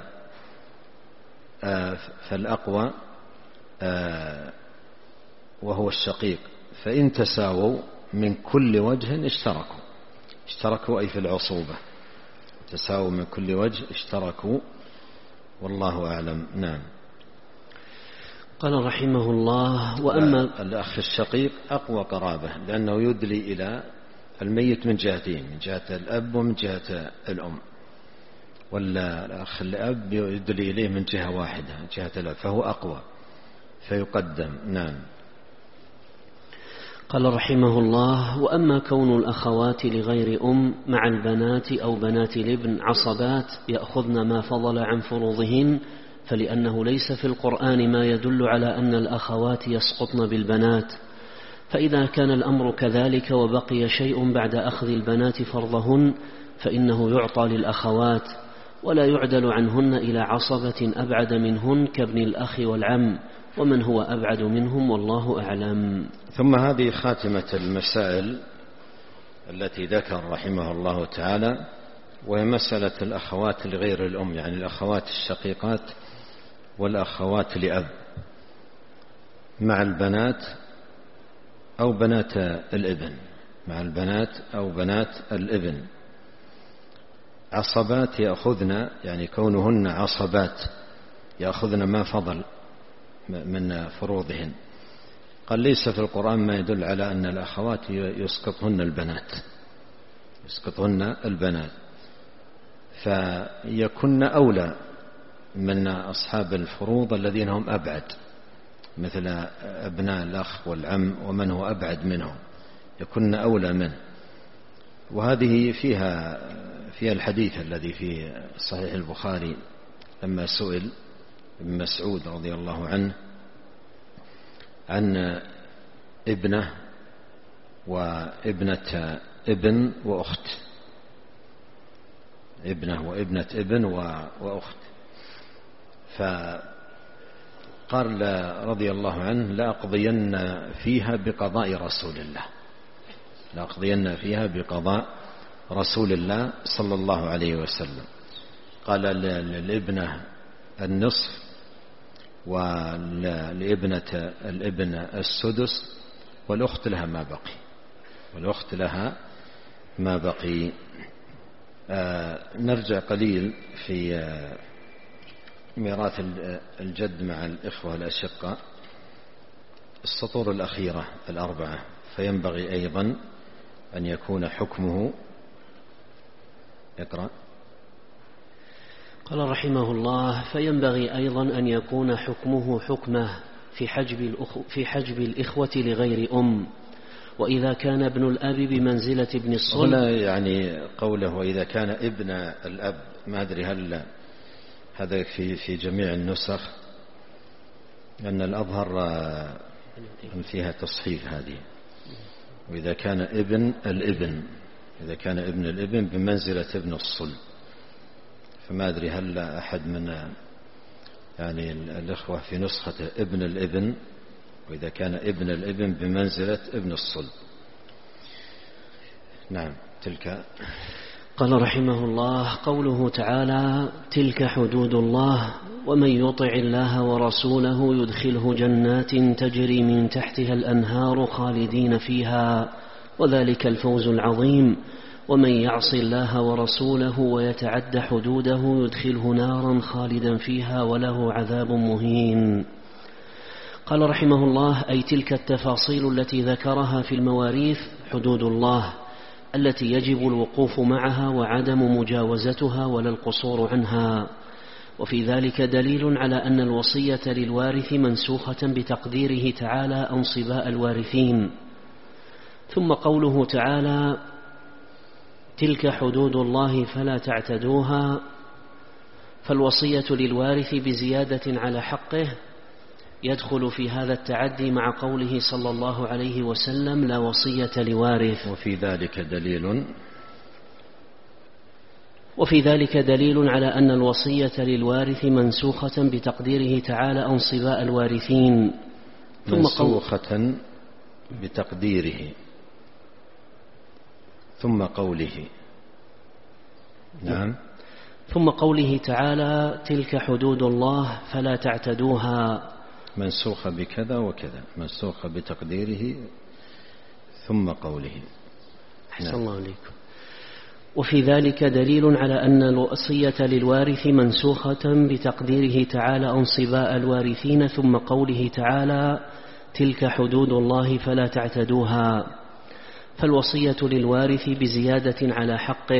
آه فالأقوى آه وهو الشقيق، فإن تساووا من كل وجه اشتركوا، اشتركوا أي في العصوبة، تساووا من كل وجه اشتركوا، والله أعلم. نعم. قال رحمه الله: وأما الأخ الشقيق أقوى قرابة، لأنه يدلي إلى الميت من جهتين، من جهة الأب ومن جهة الأم، ولا الأخ الأب يدلي إليه من جهة واحدة، من جهة الأب، فهو أقوى فيقدم. نعم. قال رحمه الله: وأما كون الأخوات لغير أم مع البنات أو بنات الابن عصبات يأخذن ما فضل عن فروضهن، فلأنه ليس في القرآن ما يدل على أن الأخوات يسقطن بالبنات، فإذا كان الأمر كذلك وبقي شيء بعد أخذ البنات فرضهن فإنه يعطى للأخوات، ولا يعدل عنهن إلى عصبة أبعد منهن كابن الأخ والعم، ومن هو أبعد منهم والله أعلم. ثم هذه خاتمة المسائل التي ذكر رحمه الله تعالى، وهي مسألة الأخوات لغير الأم، يعني الأخوات الشقيقات والأخوات لأب مع البنات أو بنات الابن، مع البنات أو بنات الابن عصبات يأخذن، يعني كونهن عصبات يأخذن ما فضل من فروضهن. قال ليس في القرآن ما يدل على أن الأخوات يسقطهن البنات، يسقطهن البنات، فيكن أولى من أصحاب الفروض الذين هم أبعد، مثل أبناء الأخ والعم ومن هو أبعد منهم، يكن أولى منه. وهذه فيها فيها الحديث الذي في صحيح البخاري لما سئل ابن مسعود رضي الله عنه عن ابنه وابنة ابن وأخت، ابنه وابنة ابن وأخت، قال رضي الله عنه: لأقضين فيها بقضاء رسول الله، لأقضين فيها بقضاء رسول الله صلى الله عليه وسلم. قال للابنة النصف، ولابنة الابن السدس، والأخت لها ما بقي، والأخت لها ما بقي. آه نرجع قليل في آه ميراث الجد مع الإخوة الأشقاء، السطور الأخيرة الأربعة: فينبغي أيضا أن يكون حكمه. اقرأ. قال رحمه الله: فينبغي أيضا أن يكون حكمه حكمه في حجب, الأخ في حجب الإخوة لغير أم، وإذا كان ابن الأب بمنزلة ابن الصلب. هنا يعني قوله وإذا كان ابن الأب، ما أدري هل هذا في في جميع النسخ، لأن الأظهر أن فيها تصحيح هذه. وإذا كان ابن الابن، إذا كان ابن الابن بمنزلة ابن الصلب، فما أدري هل أحد من يعني الإخوة في نسخة ابن الابن، وإذا كان ابن الابن بمنزلة ابن الصلب. نعم. تلك. قال رحمه الله: قوله تعالى: تلك حدود الله، ومن يطع الله ورسوله يدخله جنات تجري من تحتها الأنهار خالدين فيها، وذلك الفوز العظيم. ومن يعص الله ورسوله ويتعد حدوده يدخله نارا خالدا فيها وله عذاب مهين. قال رحمه الله: أي تلك التفاصيل التي ذكرها في المواريث حدود الله التي يجب الوقوف معها وعدم مجاوزتها ولا القصور عنها. وفي ذلك دليل على أن الوصية للوارث منسوخة بتقديره تعالى أنصباء الوارثين. ثم قوله تعالى: تلك حدود الله فلا تعتدوها، فالوصية للوارث بزيادة على حقه يدخل في هذا التعدي مع قوله صلى الله عليه وسلم: لا وصية لوارث. وفي ذلك دليل وفي ذلك دليل على أن الوصية للوارث منسوخة بتقديره تعالى أنصباء الوارثين. ثم منسوخة بتقديره، ثم قوله. نعم. ثم قوله تعالى: تلك حدود الله فلا تعتدوها، منسوخة بكذا وكذا، منسوخة بتقديره، ثم قوله. أحسن الله عليكم. وفي ذلك دليل على أن الوصية للوارث منسوخة بتقديره تعالى أنصباء الوارثين. ثم قوله تعالى: تلك حدود الله فلا تعتدوها، فالوصية للوارث بزيادة على حقه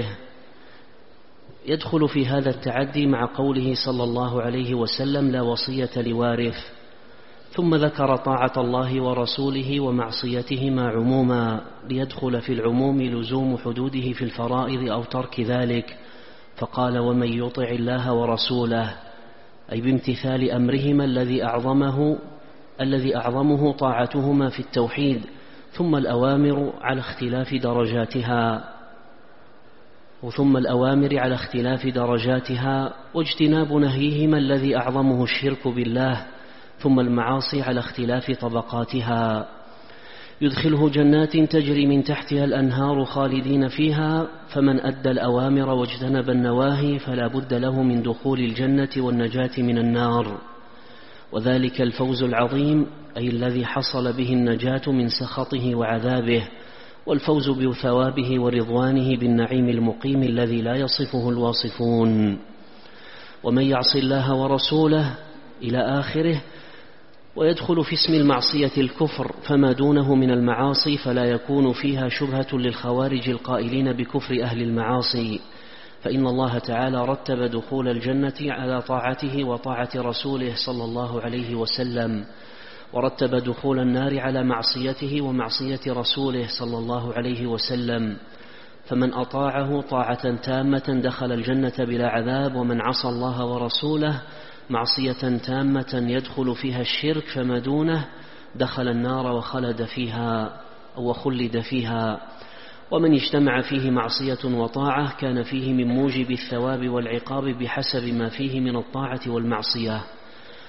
يدخل في هذا التعدي مع قوله صلى الله عليه وسلم: لا وصية لوارث. ثم ذكر طاعة الله ورسوله ومعصيتهما عموما، ليدخل في العموم لزوم حدوده في الفرائض أو ترك ذلك، فقال: ومن يطع الله ورسوله، أي بامتثال أمرهما الذي أعظمه الذي أعظمه طاعتهما في التوحيد. ثم الأوامر على اختلاف درجاتها وثم الأوامر على اختلاف درجاتها واجتناب نهيهما الذي أعظمه الشرك بالله. ثم المعاصي على اختلاف طبقاتها. يدخله جنات تجري من تحتها الأنهار خالدين فيها، فمن أدى الأوامر واجتنب النواهي فلا بد له من دخول الجنة والنجاة من النار، وذلك الفوز العظيم، أي الذي حصل به النجاة من سخطه وعذابه، والفوز بثوابه ورضوانه بالنعيم المقيم الذي لا يصفه الواصفون. ومن يعص الله ورسوله إلى آخره. ويدخل في اسم المعصية الكفر، فما دونه من المعاصي فلا يكون فيها شبهة للخوارج القائلين بكفر أهل المعاصي، فإن الله تعالى رتب دخول الجنة على طاعته وطاعة رسوله صلى الله عليه وسلم، ورتب دخول النار على معصيته ومعصية رسوله صلى الله عليه وسلم. فمن أطاعه طاعة تامة دخل الجنة بلا عذاب، ومن عصى الله ورسوله معصية تامة يدخل فيها الشرك فما دونه دخل النار وخلد فيها أو خلد فيها. ومن اجتمع فيه معصية وطاعة كان فيه من موجب الثواب والعقاب بحسب ما فيه من الطاعة والمعصية.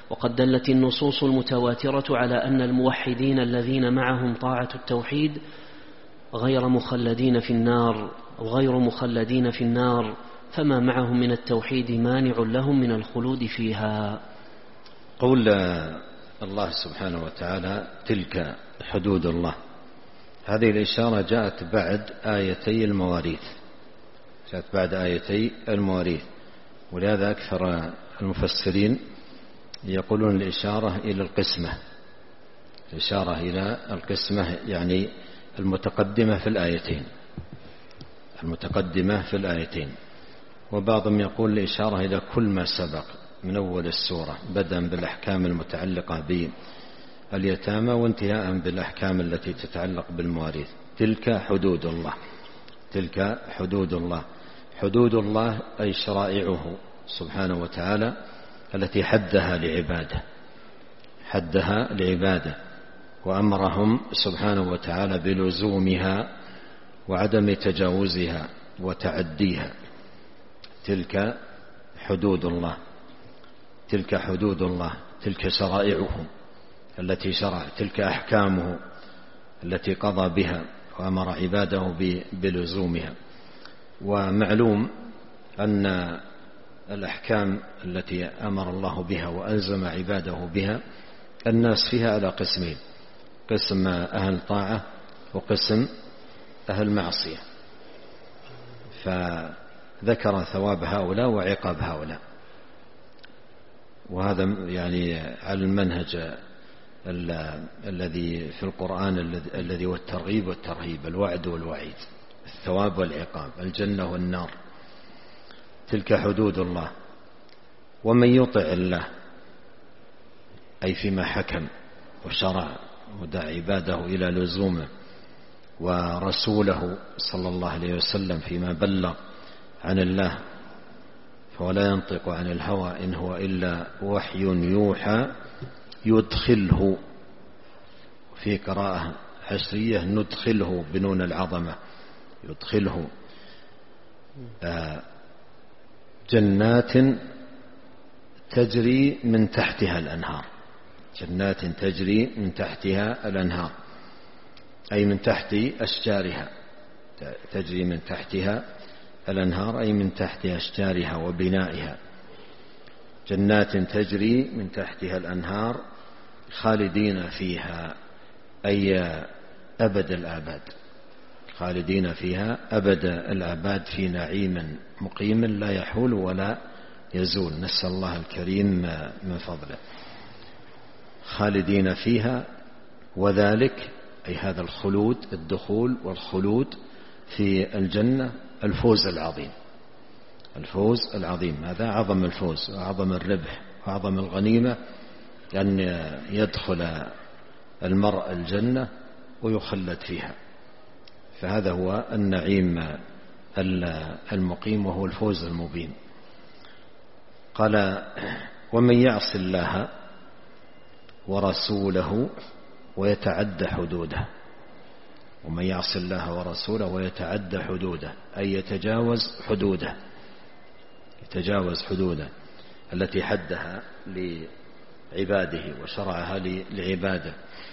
وقد دلت النصوص المتواترة على أن الموحدين الذين معهم طاعة التوحيد غير مخلدين في النار وغير مخلدين في النار، فما معهم من التوحيد مانع لهم من الخلود فيها. قول الله سبحانه وتعالى تلك حدود الله، هذه الإشارة جاءت بعد آيتي المواريث، جاءت بعد آيتي المواريث، ولهذا أكثر المفسرين يقولون الإشارة إلى القسمة، الإشارة إلى القسمة يعني المتقدمة في الآيتين، المتقدمة في الآيتين. وبعضهم يقول الإشارة إلى كل ما سبق من أول السورة، بدءا بالأحكام المتعلقة باليتامى وانتهاء بالأحكام التي تتعلق بالمواريث. تلك حدود الله، تلك حدود الله، حدود الله أي شرائعه سبحانه وتعالى التي حدها لعباده، حدها لعباده وأمرهم سبحانه وتعالى بلزومها وعدم تجاوزها وتعديها. تلك حدود الله، تلك حدود الله، تلك شرائعه التي شرع، تلك أحكامه التي قضى بها وأمر عباده بلزومها. ومعلوم أن الأحكام التي أمر الله بها وألزم عباده بها الناس فيها على قسمين، قسم أهل طاعة وقسم أهل معصية، فذكر ثواب هؤلاء وعقاب هؤلاء، وهذا يعني على المنهج الذي في القرآن الذي هو الترغيب والترهيب، الوعد والوعيد، الثواب والعقاب، الجنة والنار. تلك حدود الله. ومن يطع الله أي فيما حكم وشرع ودعا عباده إلى لزومه، ورسوله صلى الله عليه وسلم فيما بلغ عن الله، فولا ينطق عن الهوى إن هو إلا وحي يوحى، يدخله، في قراءة حسرية ندخله بنون العظمة، يدخله جنات تجري من تحتها الأنهار، جنات تجري من تحتها الأنهار أي من تحت أشجارها، تجري من تحتها الأنهار أي من تحت أشجارها وبنائها. جنات تجري من تحتها الأنهار خالدين فيها أي أبد الآباد، خالدين فيها أبد الآباد في نعيم مقيم لا يحول ولا يزول، نسأل الله الكريم من فضله. خالدين فيها، وذلك أي هذا الخلود، الدخول والخلود في الجنة الفوز العظيم، الفوز العظيم، هذا عظم الفوز وعظم الربح وعظم الغنيمة، أن يدخل المرء الجنة ويخلد فيها، فهذا هو النعيم المقيم وهو الفوز المبين. قال ومن يعص الله ورسوله ويتعدى حدوده، ومن يعص الله ورسوله ويتعدى حدوده أي يتجاوز حدوده، يتجاوز حدوده التي حدها لعباده وشرعها لعباده.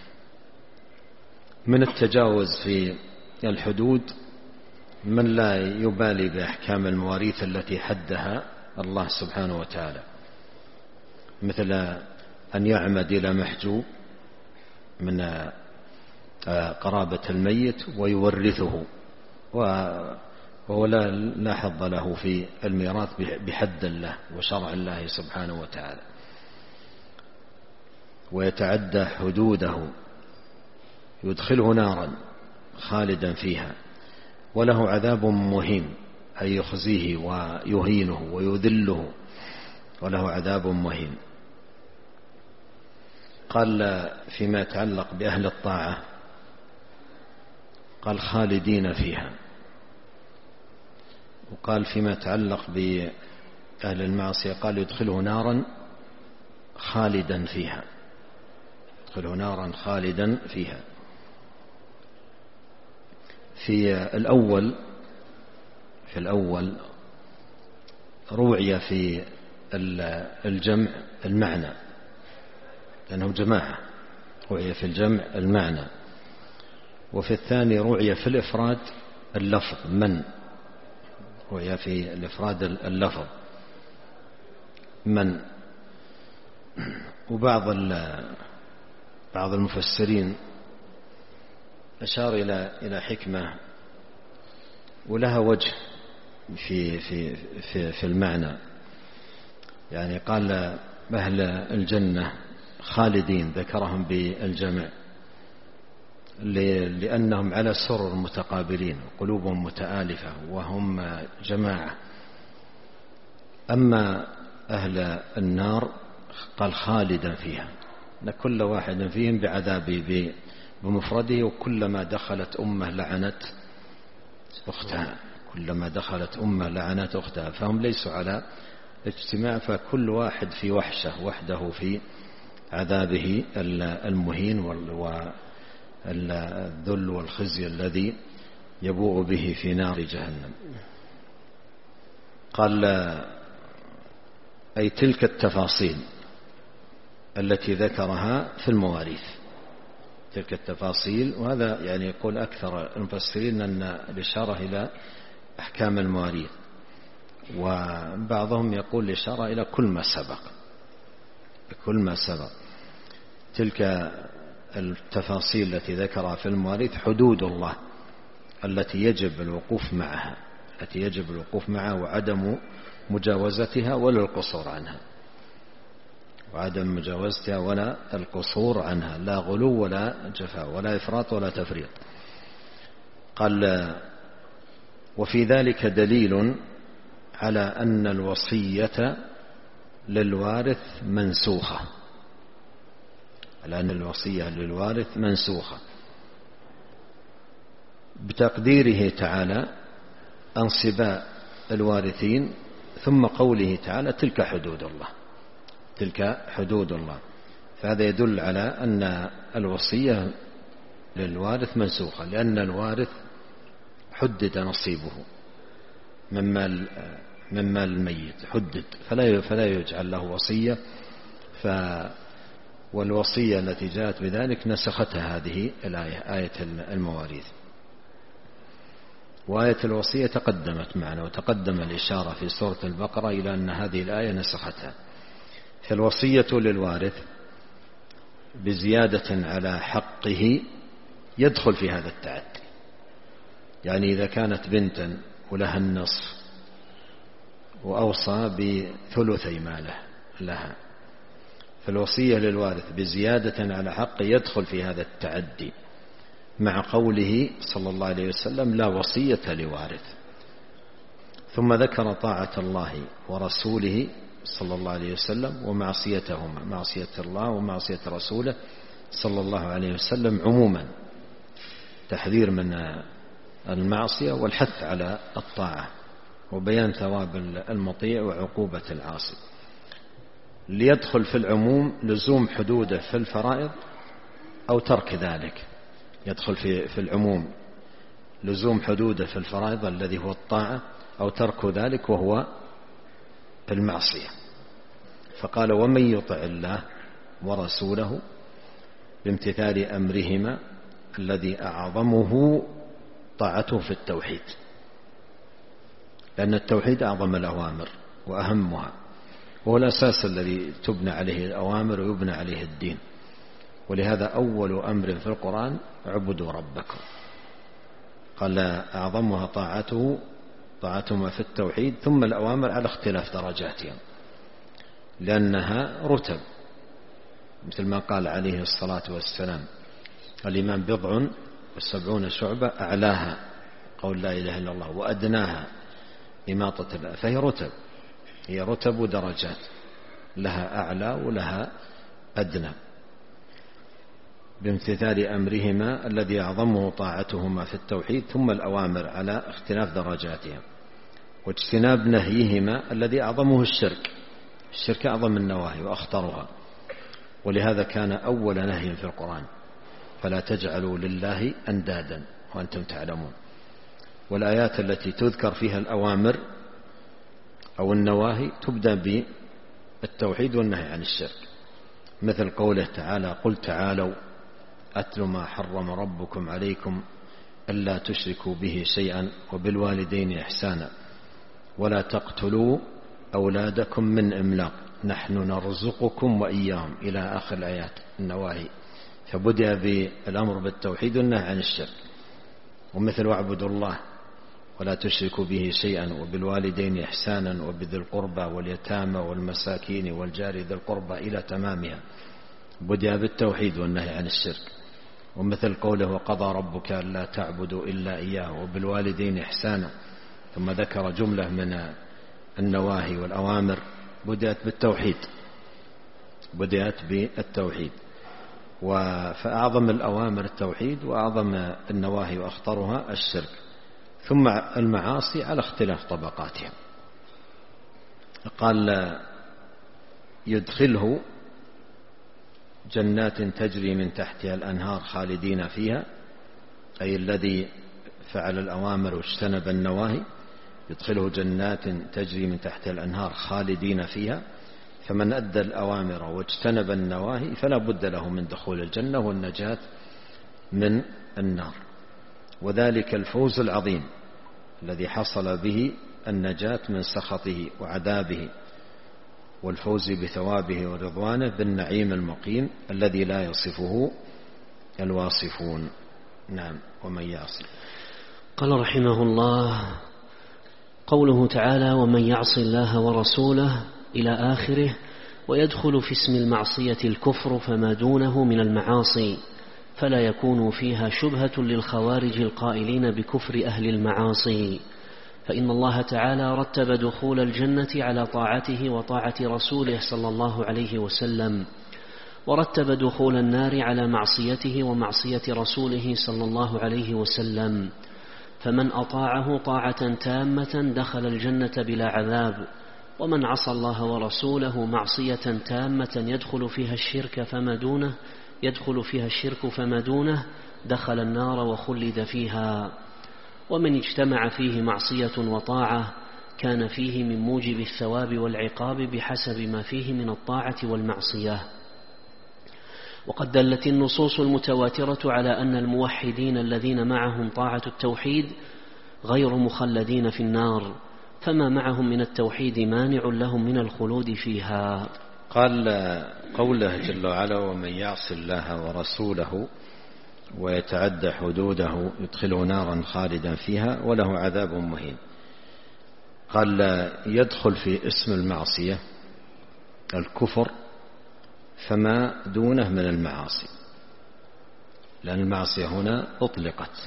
من التجاوز في الحدود من لا يبالي بأحكام المواريث التي حدها الله سبحانه وتعالى، مثل أن يعمد إلى محجوب من قرابة الميت ويورثه وهو لا حظ له في الميراث بحد الله وشرع الله سبحانه وتعالى. ويتعدى حدوده يدخله نارا خالدا فيها وله عذاب مهين أي يخزيه ويهينه ويذله، وله عذاب مهين. قال فيما يتعلق بأهل الطاعة قال خالدين فيها، وقال فيما يتعلق بأهل المعصية قال يدخله نارا خالدا فيها، يدخله نارا خالدا فيها. في الأول في الأول روعي في الجمع المعنى، لأنهم جماعة، رعي في الجمع المعنى، وفي الثاني رعي في الإفراد اللفظ من، رعي في الإفراد اللفظ من. وبعض بعض المفسرين أشار إلى إلى حكمة ولها وجه في في في في المعنى، يعني قال أهل الجنة خالدين، ذكرهم بالجمع لأنهم على سرر متقابلين وقلوبهم متآلفة وهم جماعة. أما أهل النار قال خالدا فيها، أن كل واحد فيهم بعذاب بمفرده، وكلما دخلت أمة لعنت أختها، كلما دخلت أمة لعنت أختها، فهم ليسوا على اجتماع، فكل واحد في وحشة وحده في عذابه المهين والذل والخزي الذي يبوء به في نار جهنم. قال أي تلك التفاصيل التي ذكرها في المواريث، تلك التفاصيل. وهذا يعني يقول أكثر المفسرين أن الإشارة إلى أحكام المواريث، وبعضهم يقول الإشارة إلى كل ما سبق، كل ما سبق. تلك التفاصيل التي ذكرها في المواريث حدود الله التي يجب الوقوف معها، التي يجب الوقوف معها وعدم مجاوزتها ولا القصور عنها، وعدم مجاوزتها ولا القصور عنها، لا غلو ولا جفاء ولا إفراط ولا تفريط. قال وفي ذلك دليل على أن الوصية للوارث منسوخة، على أن الوصية للوارث منسوخة بتقديره تعالى أنصباء الوارثين، ثم قوله تعالى تلك حدود الله، تلك حدود الله. فهذا يدل على أن الوصية للوارث منسوخة، لأن الوارث حدد نصيبه من مال من مال الميت، حدد فلا فلا يجعل له وصية. ف والوصية التي جاءت بذلك نسختها هذه الآية، آية المواريث. وآية الوصية تقدمت معنا، وتقدم الإشارة في سورة البقرة إلى أن هذه الآية نسختها. فالوصية للوارث بزيادة على حقه يدخل في هذا التعدي، يعني إذا كانت بنتا ولها النصف وأوصى بثلثي ماله لها، فالوصية للوارث بزيادة على حقه يدخل في هذا التعدي، مع قوله صلى الله عليه وسلم لا وصية لوارث. ثم ذكر طاعة الله ورسوله صلى الله عليه وسلم ومعصيتهما، معصية الله ومعصية رسوله صلى الله عليه وسلم عموما، تحذير من المعصية والحث على الطاعة، وبيان ثواب المطيع وعقوبة العاصي. ليدخل في العموم لزوم حدوده في الفرائض أو ترك ذلك، يدخل في في العموم لزوم حدوده في الفرائض الذي هو الطاعة، أو ترك ذلك وهو في المعصية. فقال ومن يطع الله ورسوله بامتثال أمرهما الذي أعظمه طاعته في التوحيد، لأن التوحيد أعظم الأوامر وأهمها، وهو الأساس الذي تبنى عليه الأوامر ويبنى عليه الدين. ولهذا أول أمر في القرآن اعبدوا ربكم، قال أعظمها طاعته طاعتهما في التوحيد، ثم الأوامر على اختلاف درجاتهم لأنها رتب، مثل ما قال عليه الصلاة والسلام الإيمان بضع وسبعون شعبة أعلاها قول لا إله إلا الله وأدناها إماطة الأذى. فهي رتب، هي رتب ودرجات، لها أعلى ولها أدنى. بامتثال أمرهما الذي أعظمه طاعتهما في التوحيد، ثم الأوامر على اختلاف درجاتها، واجتناب نهيهما الذي أعظمه الشرك، الشرك أعظم النواهي وأخطرها، ولهذا كان أول نهي في القرآن فلا تجعلوا لله أندادا وأنتم تعلمون. والآيات التي تذكر فيها الأوامر أو النواهي تبدأ بالتوحيد والنهي عن الشرك، مثل قوله تعالى: قل تعالوا أتل ما حرم ربكم عليكم ألا تشركوا به شيئا وبالوالدين إحسانا ولا تقتلوا أولادكم من إملاق نحن نرزقكم وإياهم إلى آخر الآيات النواهي. فبدأ بالأمر بالتوحيد والنهي عن الشرك. ومثل: واعبدوا الله ولا تشركوا به شيئا وبالوالدين إحسانا وبذي القربى واليتامى والمساكين والجار ذي القربى إلى تمامها. بدأ بالتوحيد والنهي عن الشرك. ومثل قوله: وقضى ربك ألا تعبدوا إلا إياه وبالوالدين إحسانا، ثم ذكر جملة من النواهي والأوامر بدأت بالتوحيد بدأت بالتوحيد فأعظم الأوامر التوحيد وأعظم النواهي وأخطرها الشرك. ثم المعاصي على اختلاف طبقاتها. قال: يدخله جنات تجري من تحتها الأنهار خالدين فيها، أي الذي فعل الأوامر واجتنب النواهي يدخله جنات تجري من تحتها الأنهار خالدين فيها. فمن أدى الأوامر واجتنب النواهي فلا بد له من دخول الجنة والنجاة من النار. وذلك الفوز العظيم الذي حصل به النجاة من سخطه وعذابه، والفوز بثوابه ورضوانه بالنعيم المقيم الذي لا يصفه الواصفون. نعم. ومن يعصي. قال رحمه الله: قوله تعالى: ومن يعص الله ورسوله إلى آخره، ويدخل في اسم المعصية الكفر فما دونه من المعاصي، فلا يكون فيها شبهة للخوارج القائلين بكفر أهل المعاصي، فإن الله تعالى رتب دخول الجنة على طاعته وطاعة رسوله صلى الله عليه وسلم، ورتب دخول النار على معصيته ومعصية رسوله صلى الله عليه وسلم. فمن أطاعه طاعة تامة دخل الجنة بلا عذاب، ومن عصى الله ورسوله معصية تامة يدخل فيها الشرك فما دونه يدخل فيها الشرك فما دونه دخل النار وخلد فيها. ومن اجتمع فيه معصية وطاعة كان فيه من موجب الثواب والعقاب بحسب ما فيه من الطاعة والمعصية. وقد دلت النصوص المتواترة على أن الموحدين الذين معهم طاعة التوحيد غير مخلدين في النار، فما معهم من التوحيد مانع لهم من الخلود فيها. قال قوله جل وعلا: ومن يعص الله ورسوله ويتعدى حدوده يدخله نارا خالدا فيها وله عذاب مهين. قال: يدخل في اسم المعصية الكفر فما دونه من المعاصي، لأن المعصية هنا أطلقت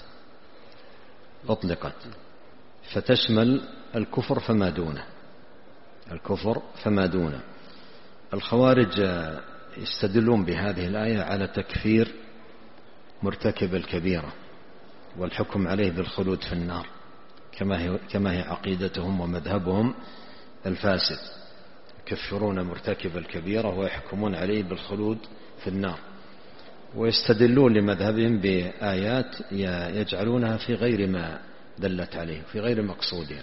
أطلقت فتشمل الكفر فما دونه الكفر فما دونه. الخوارج يستدلون بهذه الآية على تكفير مرتكب الكبيرة والحكم عليه بالخلود في النار، كما هي, كما هي عقيدتهم ومذهبهم الفاسد. يكفرون مرتكب الكبيرة ويحكمون عليه بالخلود في النار، ويستدلون لمذهبهم بآيات يجعلونها في غير ما دلت عليه، في غير مقصودها،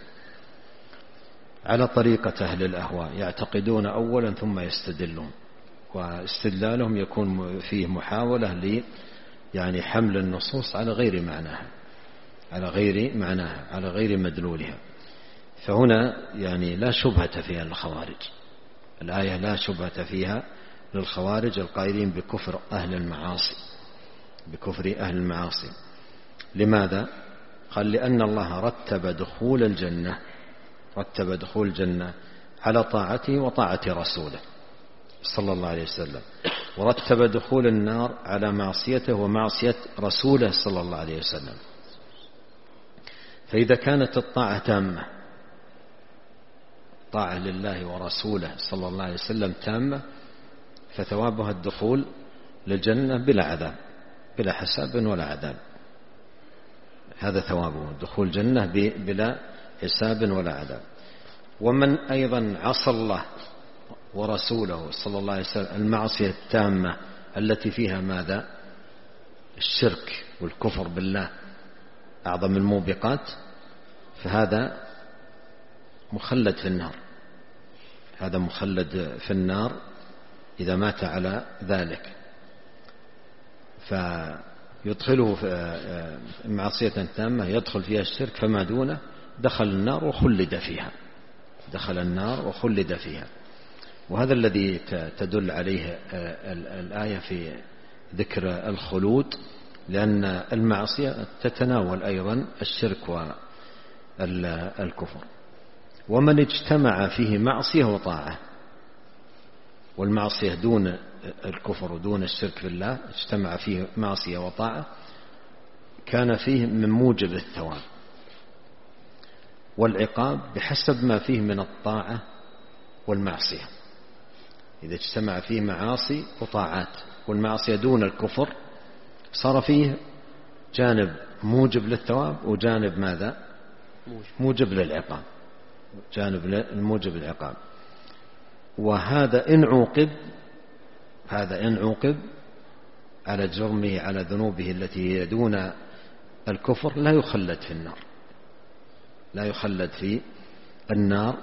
على طريقة أهل الأهواء، يعتقدون أولا ثم يستدلون، واستدلالهم يكون فيه محاولة ل يعني حمل النصوص على غير معناها على غير معناها على غير مدلولها. فهنا يعني لا شبهة فيها للخوارج، الآية لا شبهة فيها للخوارج القائلين بكفر أهل المعاصي بكفر أهل المعاصي. لماذا؟ قال: لأن الله رتب دخول الجنة رتب دخول الجنة على طاعته وطاعة رسوله صلى الله عليه وسلم، ورتب دخول النار على معصيته ومعصية رسوله صلى الله عليه وسلم. فإذا كانت الطاعة تامة، طاعة لله ورسوله صلى الله عليه وسلم تامة، فثوابها الدخول للجنة بلا عذاب، بلا حساب ولا عذاب. هذا ثوابه، دخول الجنة بلا حساب ولا عذاب. ومن أيضا عصى الله ورسوله صلى الله عليه وسلم المعصية التامة التي فيها ماذا؟ الشرك والكفر بالله، أعظم الموبقات، فهذا مخلد في النار هذا مخلد في النار إذا مات على ذلك، فيدخله في معصية تامة يدخل فيها الشرك، فما دونه دخل النار وخلد فيها، دخل النار وخلد فيها. وهذا الذي تدل عليه الآية في ذكر الخلود، لأن المعصية تتناول أيضا الشرك والكفر. ومن اجتمع فيه معصية وطاعة، والمعصية دون الكفر ودون الشرك بالله، اجتمع فيه معصية وطاعة، كان فيه من موجب الثواب والعقاب بحسب ما فيه من الطاعة والمعصية. إذا اجتمع فيه معاصي وطاعات والمعصية دون الكفر صار فيه جانب موجب للثواب وجانب ماذا؟ موجب للعقاب، جانب الموجب للعقاب. وهذا إن عوقب، هذا إن عوقب على جرمه على ذنوبه التي هي دون الكفر لا يخلد في النار، لا يخلد في النار،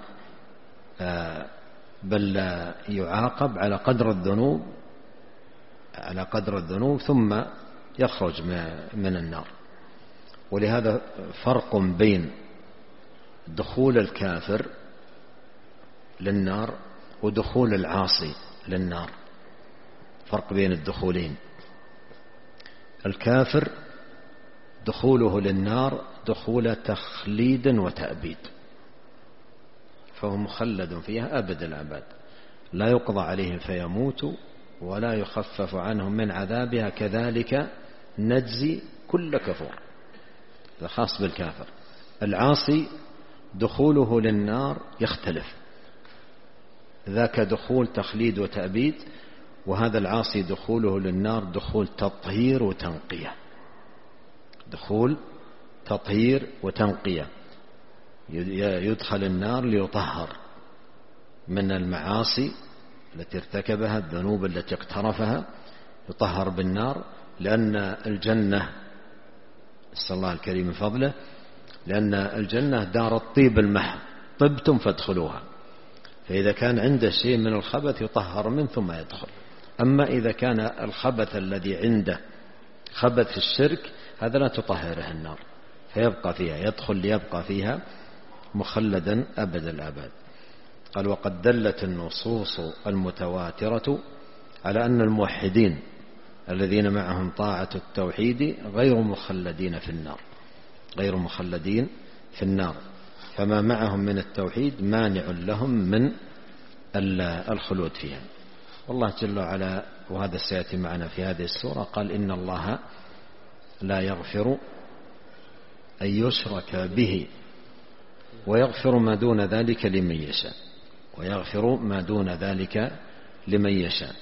بل يعاقب على قدر الذنوب، على قدر الذنوب ثم يخرج من النار. ولهذا فرق بين دخول الكافر للنار ودخول العاصي للنار، فرق بين الدخولين. الكافر دخوله للنار دخول تخليد وتأبيد، فهو مخلد فيها أبد الأبد، لا يقضى عليهم فيموتوا ولا يخفف عنهم من عذابها، كذلك نجزي كل كفور. هذا خاص بالكافر. العاصي دخوله للنار يختلف، ذاك دخول تخليد وتأبيد، وهذا العاصي دخوله للنار دخول تطهير وتنقية، دخول تطهير وتنقية. يدخل النار ليطهر من المعاصي التي ارتكبها، الذنوب التي اقترفها، يطهر بالنار، لأن الجنة نسأل الله الكريم من فضله، لأن الجنة دار الطيب المحض، طبتم فادخلوها. فإذا كان عنده شيء من الخبث يطهر منه ثم يدخل. أما إذا كان الخبث الذي عنده خبث الشرك هذا لا تطهره النار، فيبقى فيها، يدخل ليبقى فيها مخلدا أبد الأبد. قال: وقد دلت النصوص المتواترة على أن الموحدين الذين معهم طاعة التوحيد غير مخلدين في النار، غير مخلدين في النار، فما معهم من التوحيد مانع لهم من الخلود فيها. والله جل وعلا، وهذا سيأتي معنا في هذه السورة، قال: إن الله لا يغفر أن يشرك به ويغفر ما دون ذلك لمن يشاء، ويغفر ما دون ذلك لمن يشاء.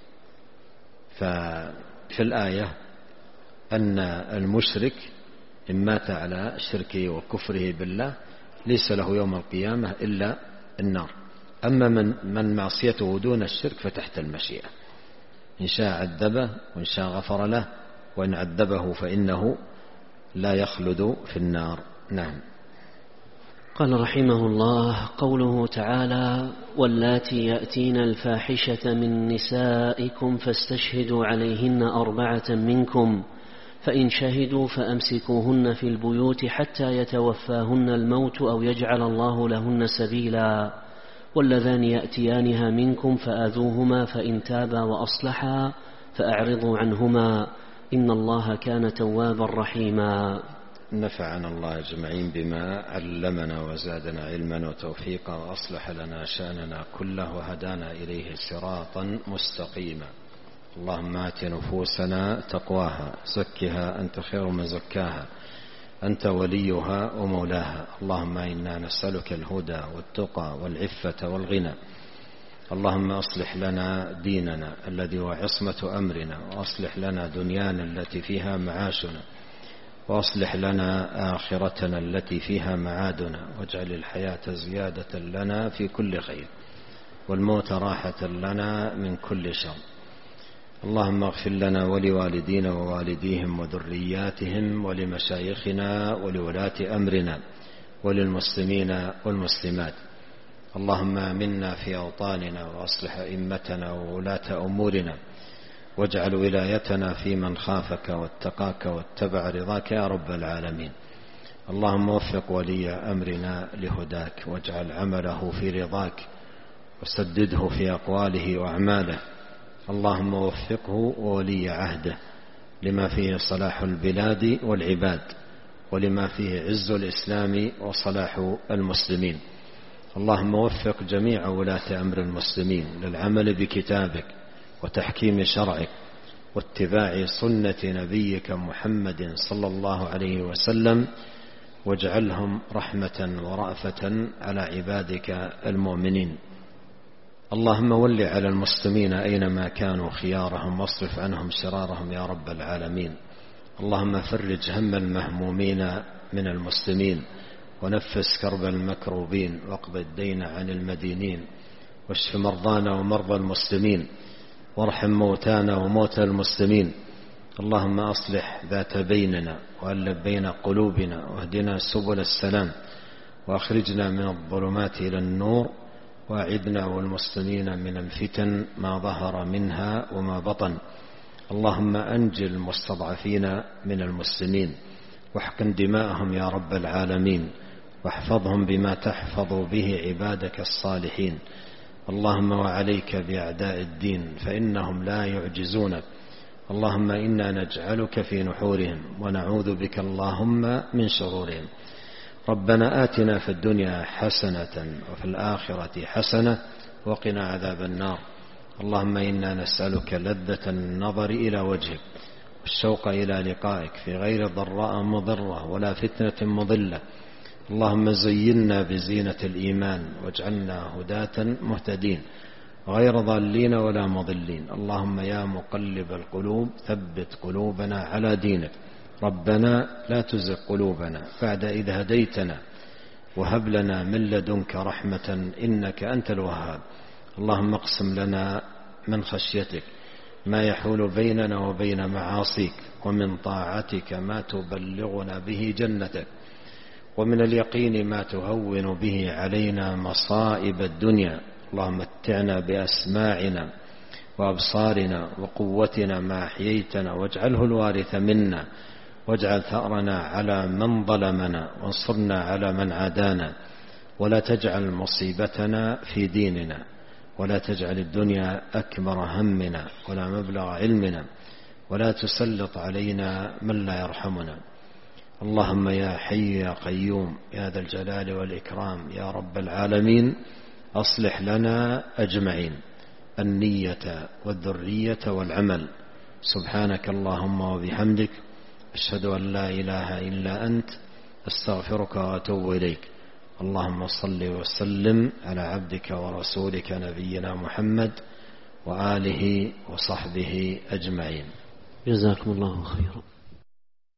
ففي الآية أن المشرك إن مات على شركه وكفره بالله ليس له يوم القيامة إلا النار. أما من, من معصيته دون الشرك فتحت المشيئة، إن شاء عذبه وإن شاء غفر له، وإن عذبه فإنه لا يخلد في النار. نعم. قال رحمه الله: قوله تعالى: واللاتي يأتين الفاحشة من نسائكم فاستشهدوا عليهن أربعة منكم فإن شهدوا فأمسكوهن في البيوت حتى يتوفاهن الموت أو يجعل الله لهن سبيلا، واللذان يأتيانها منكم فآذوهما فإن تابا وأصلحا فأعرضوا عنهما إن الله كان توابا رحيما. نفعنا الله أجمعين بما علمنا وزادنا علما وتوفيقا، وأصلح لنا شأننا كله وهدانا إليه صراطا مستقيما. اللهم آت نفوسنا تقواها، زكها أنت خير من زكاها، أنت وليها ومولاها. اللهم إنا نسألك الهدى والتقى والعفة والغنى. اللهم أصلح لنا ديننا الذي هو عصمة أمرنا، وأصلح لنا دنيانا التي فيها معاشنا، وأصلح لنا آخرتنا التي فيها معادنا، واجعل الحياة زيادة لنا في كل خير، والموت راحة لنا من كل شر. اللهم اغفر لنا ولوالدينا ووالديهم وذرياتهم ولمشايخنا ولولاة أمرنا وللمسلمين والمسلمات. اللهم آمنا في أوطاننا وأصلح أئمتنا وولاة أمورنا، واجعل ولايتنا في من خافك واتقاك واتبع رضاك يا رب العالمين. اللهم وفق ولي أمرنا لهداك، واجعل عمله في رضاك، وسدده في أقواله وأعماله. اللهم وفقه وولي عهده لما فيه صلاح البلاد والعباد، ولما فيه عز الإسلام وصلاح المسلمين. اللهم وفق جميع ولاة أمر المسلمين للعمل بكتابك وتحكيم شرعك واتباع سنة نبيك محمد صلى الله عليه وسلم، واجعلهم رحمة ورأفة على عبادك المؤمنين. اللهم ول على المسلمين أينما كانوا خيارهم، واصرف عنهم شرارهم يا رب العالمين. اللهم فرج هم المهمومين من المسلمين، ونفس كرب المكروبين، واقض الدين عن المدينين، واشف مرضانا ومرضى المسلمين، وارحم موتانا وموتى المسلمين. اللهم أصلح ذات بيننا، وألف بين قلوبنا، واهدنا سبل السلام، وأخرجنا من الظلمات إلى النور، وأعدنا والمسلمين من الفتن ما ظهر منها وما بطن. اللهم أنجِ المستضعفين من المسلمين، واحقن دماءهم يا رب العالمين، واحفظهم بما تحفظ به عبادك الصالحين. اللهم وعليك بأعداء الدين فإنهم لا يعجزونك. اللهم إنا نجعلك في نحورهم، ونعوذ بك اللهم من شرورهم. ربنا آتنا في الدنيا حسنة وفي الآخرة حسنة وقنا عذاب النار. اللهم إنا نسألك لذة النظر إلى وجهك، والشوق إلى لقائك في غير ضراء مضرة ولا فتنة مضلة. اللهم زينا بزينة الإيمان، واجعلنا هداة مهتدين غير ضالين ولا مضلين. اللهم يا مقلب القلوب ثبت قلوبنا على دينك. ربنا لا تزغ قلوبنا بعد إذ هديتنا، وهب لنا من لدنك رحمة إنك أنت الوهاب. اللهم اقسم لنا من خشيتك ما يحول بيننا وبين معاصيك، ومن طاعتك ما تبلغنا به جنتك، ومن اليقين ما تهون به علينا مصائب الدنيا. اللهم متعنا بأسماعنا وأبصارنا وقوتنا ما أحييتنا، واجعله الوارث منا، واجعل ثأرنا على من ظلمنا، وانصرنا على من عادانا، ولا تجعل مصيبتنا في ديننا، ولا تجعل الدنيا أكبر همنا ولا مبلغ علمنا، ولا تسلط علينا من لا يرحمنا. اللهم يا حي يا قيوم يا ذا الجلال والإكرام يا رب العالمين، أصلح لنا أجمعين النية والذرية والعمل. سبحانك اللهم وبحمدك، أشهد أن لا إله إلا أنت، أستغفرك وأتوب إليك. اللهم صل وسلم على عبدك ورسولك نبينا محمد وآله وصحبه أجمعين. جزاكم الله خيرا.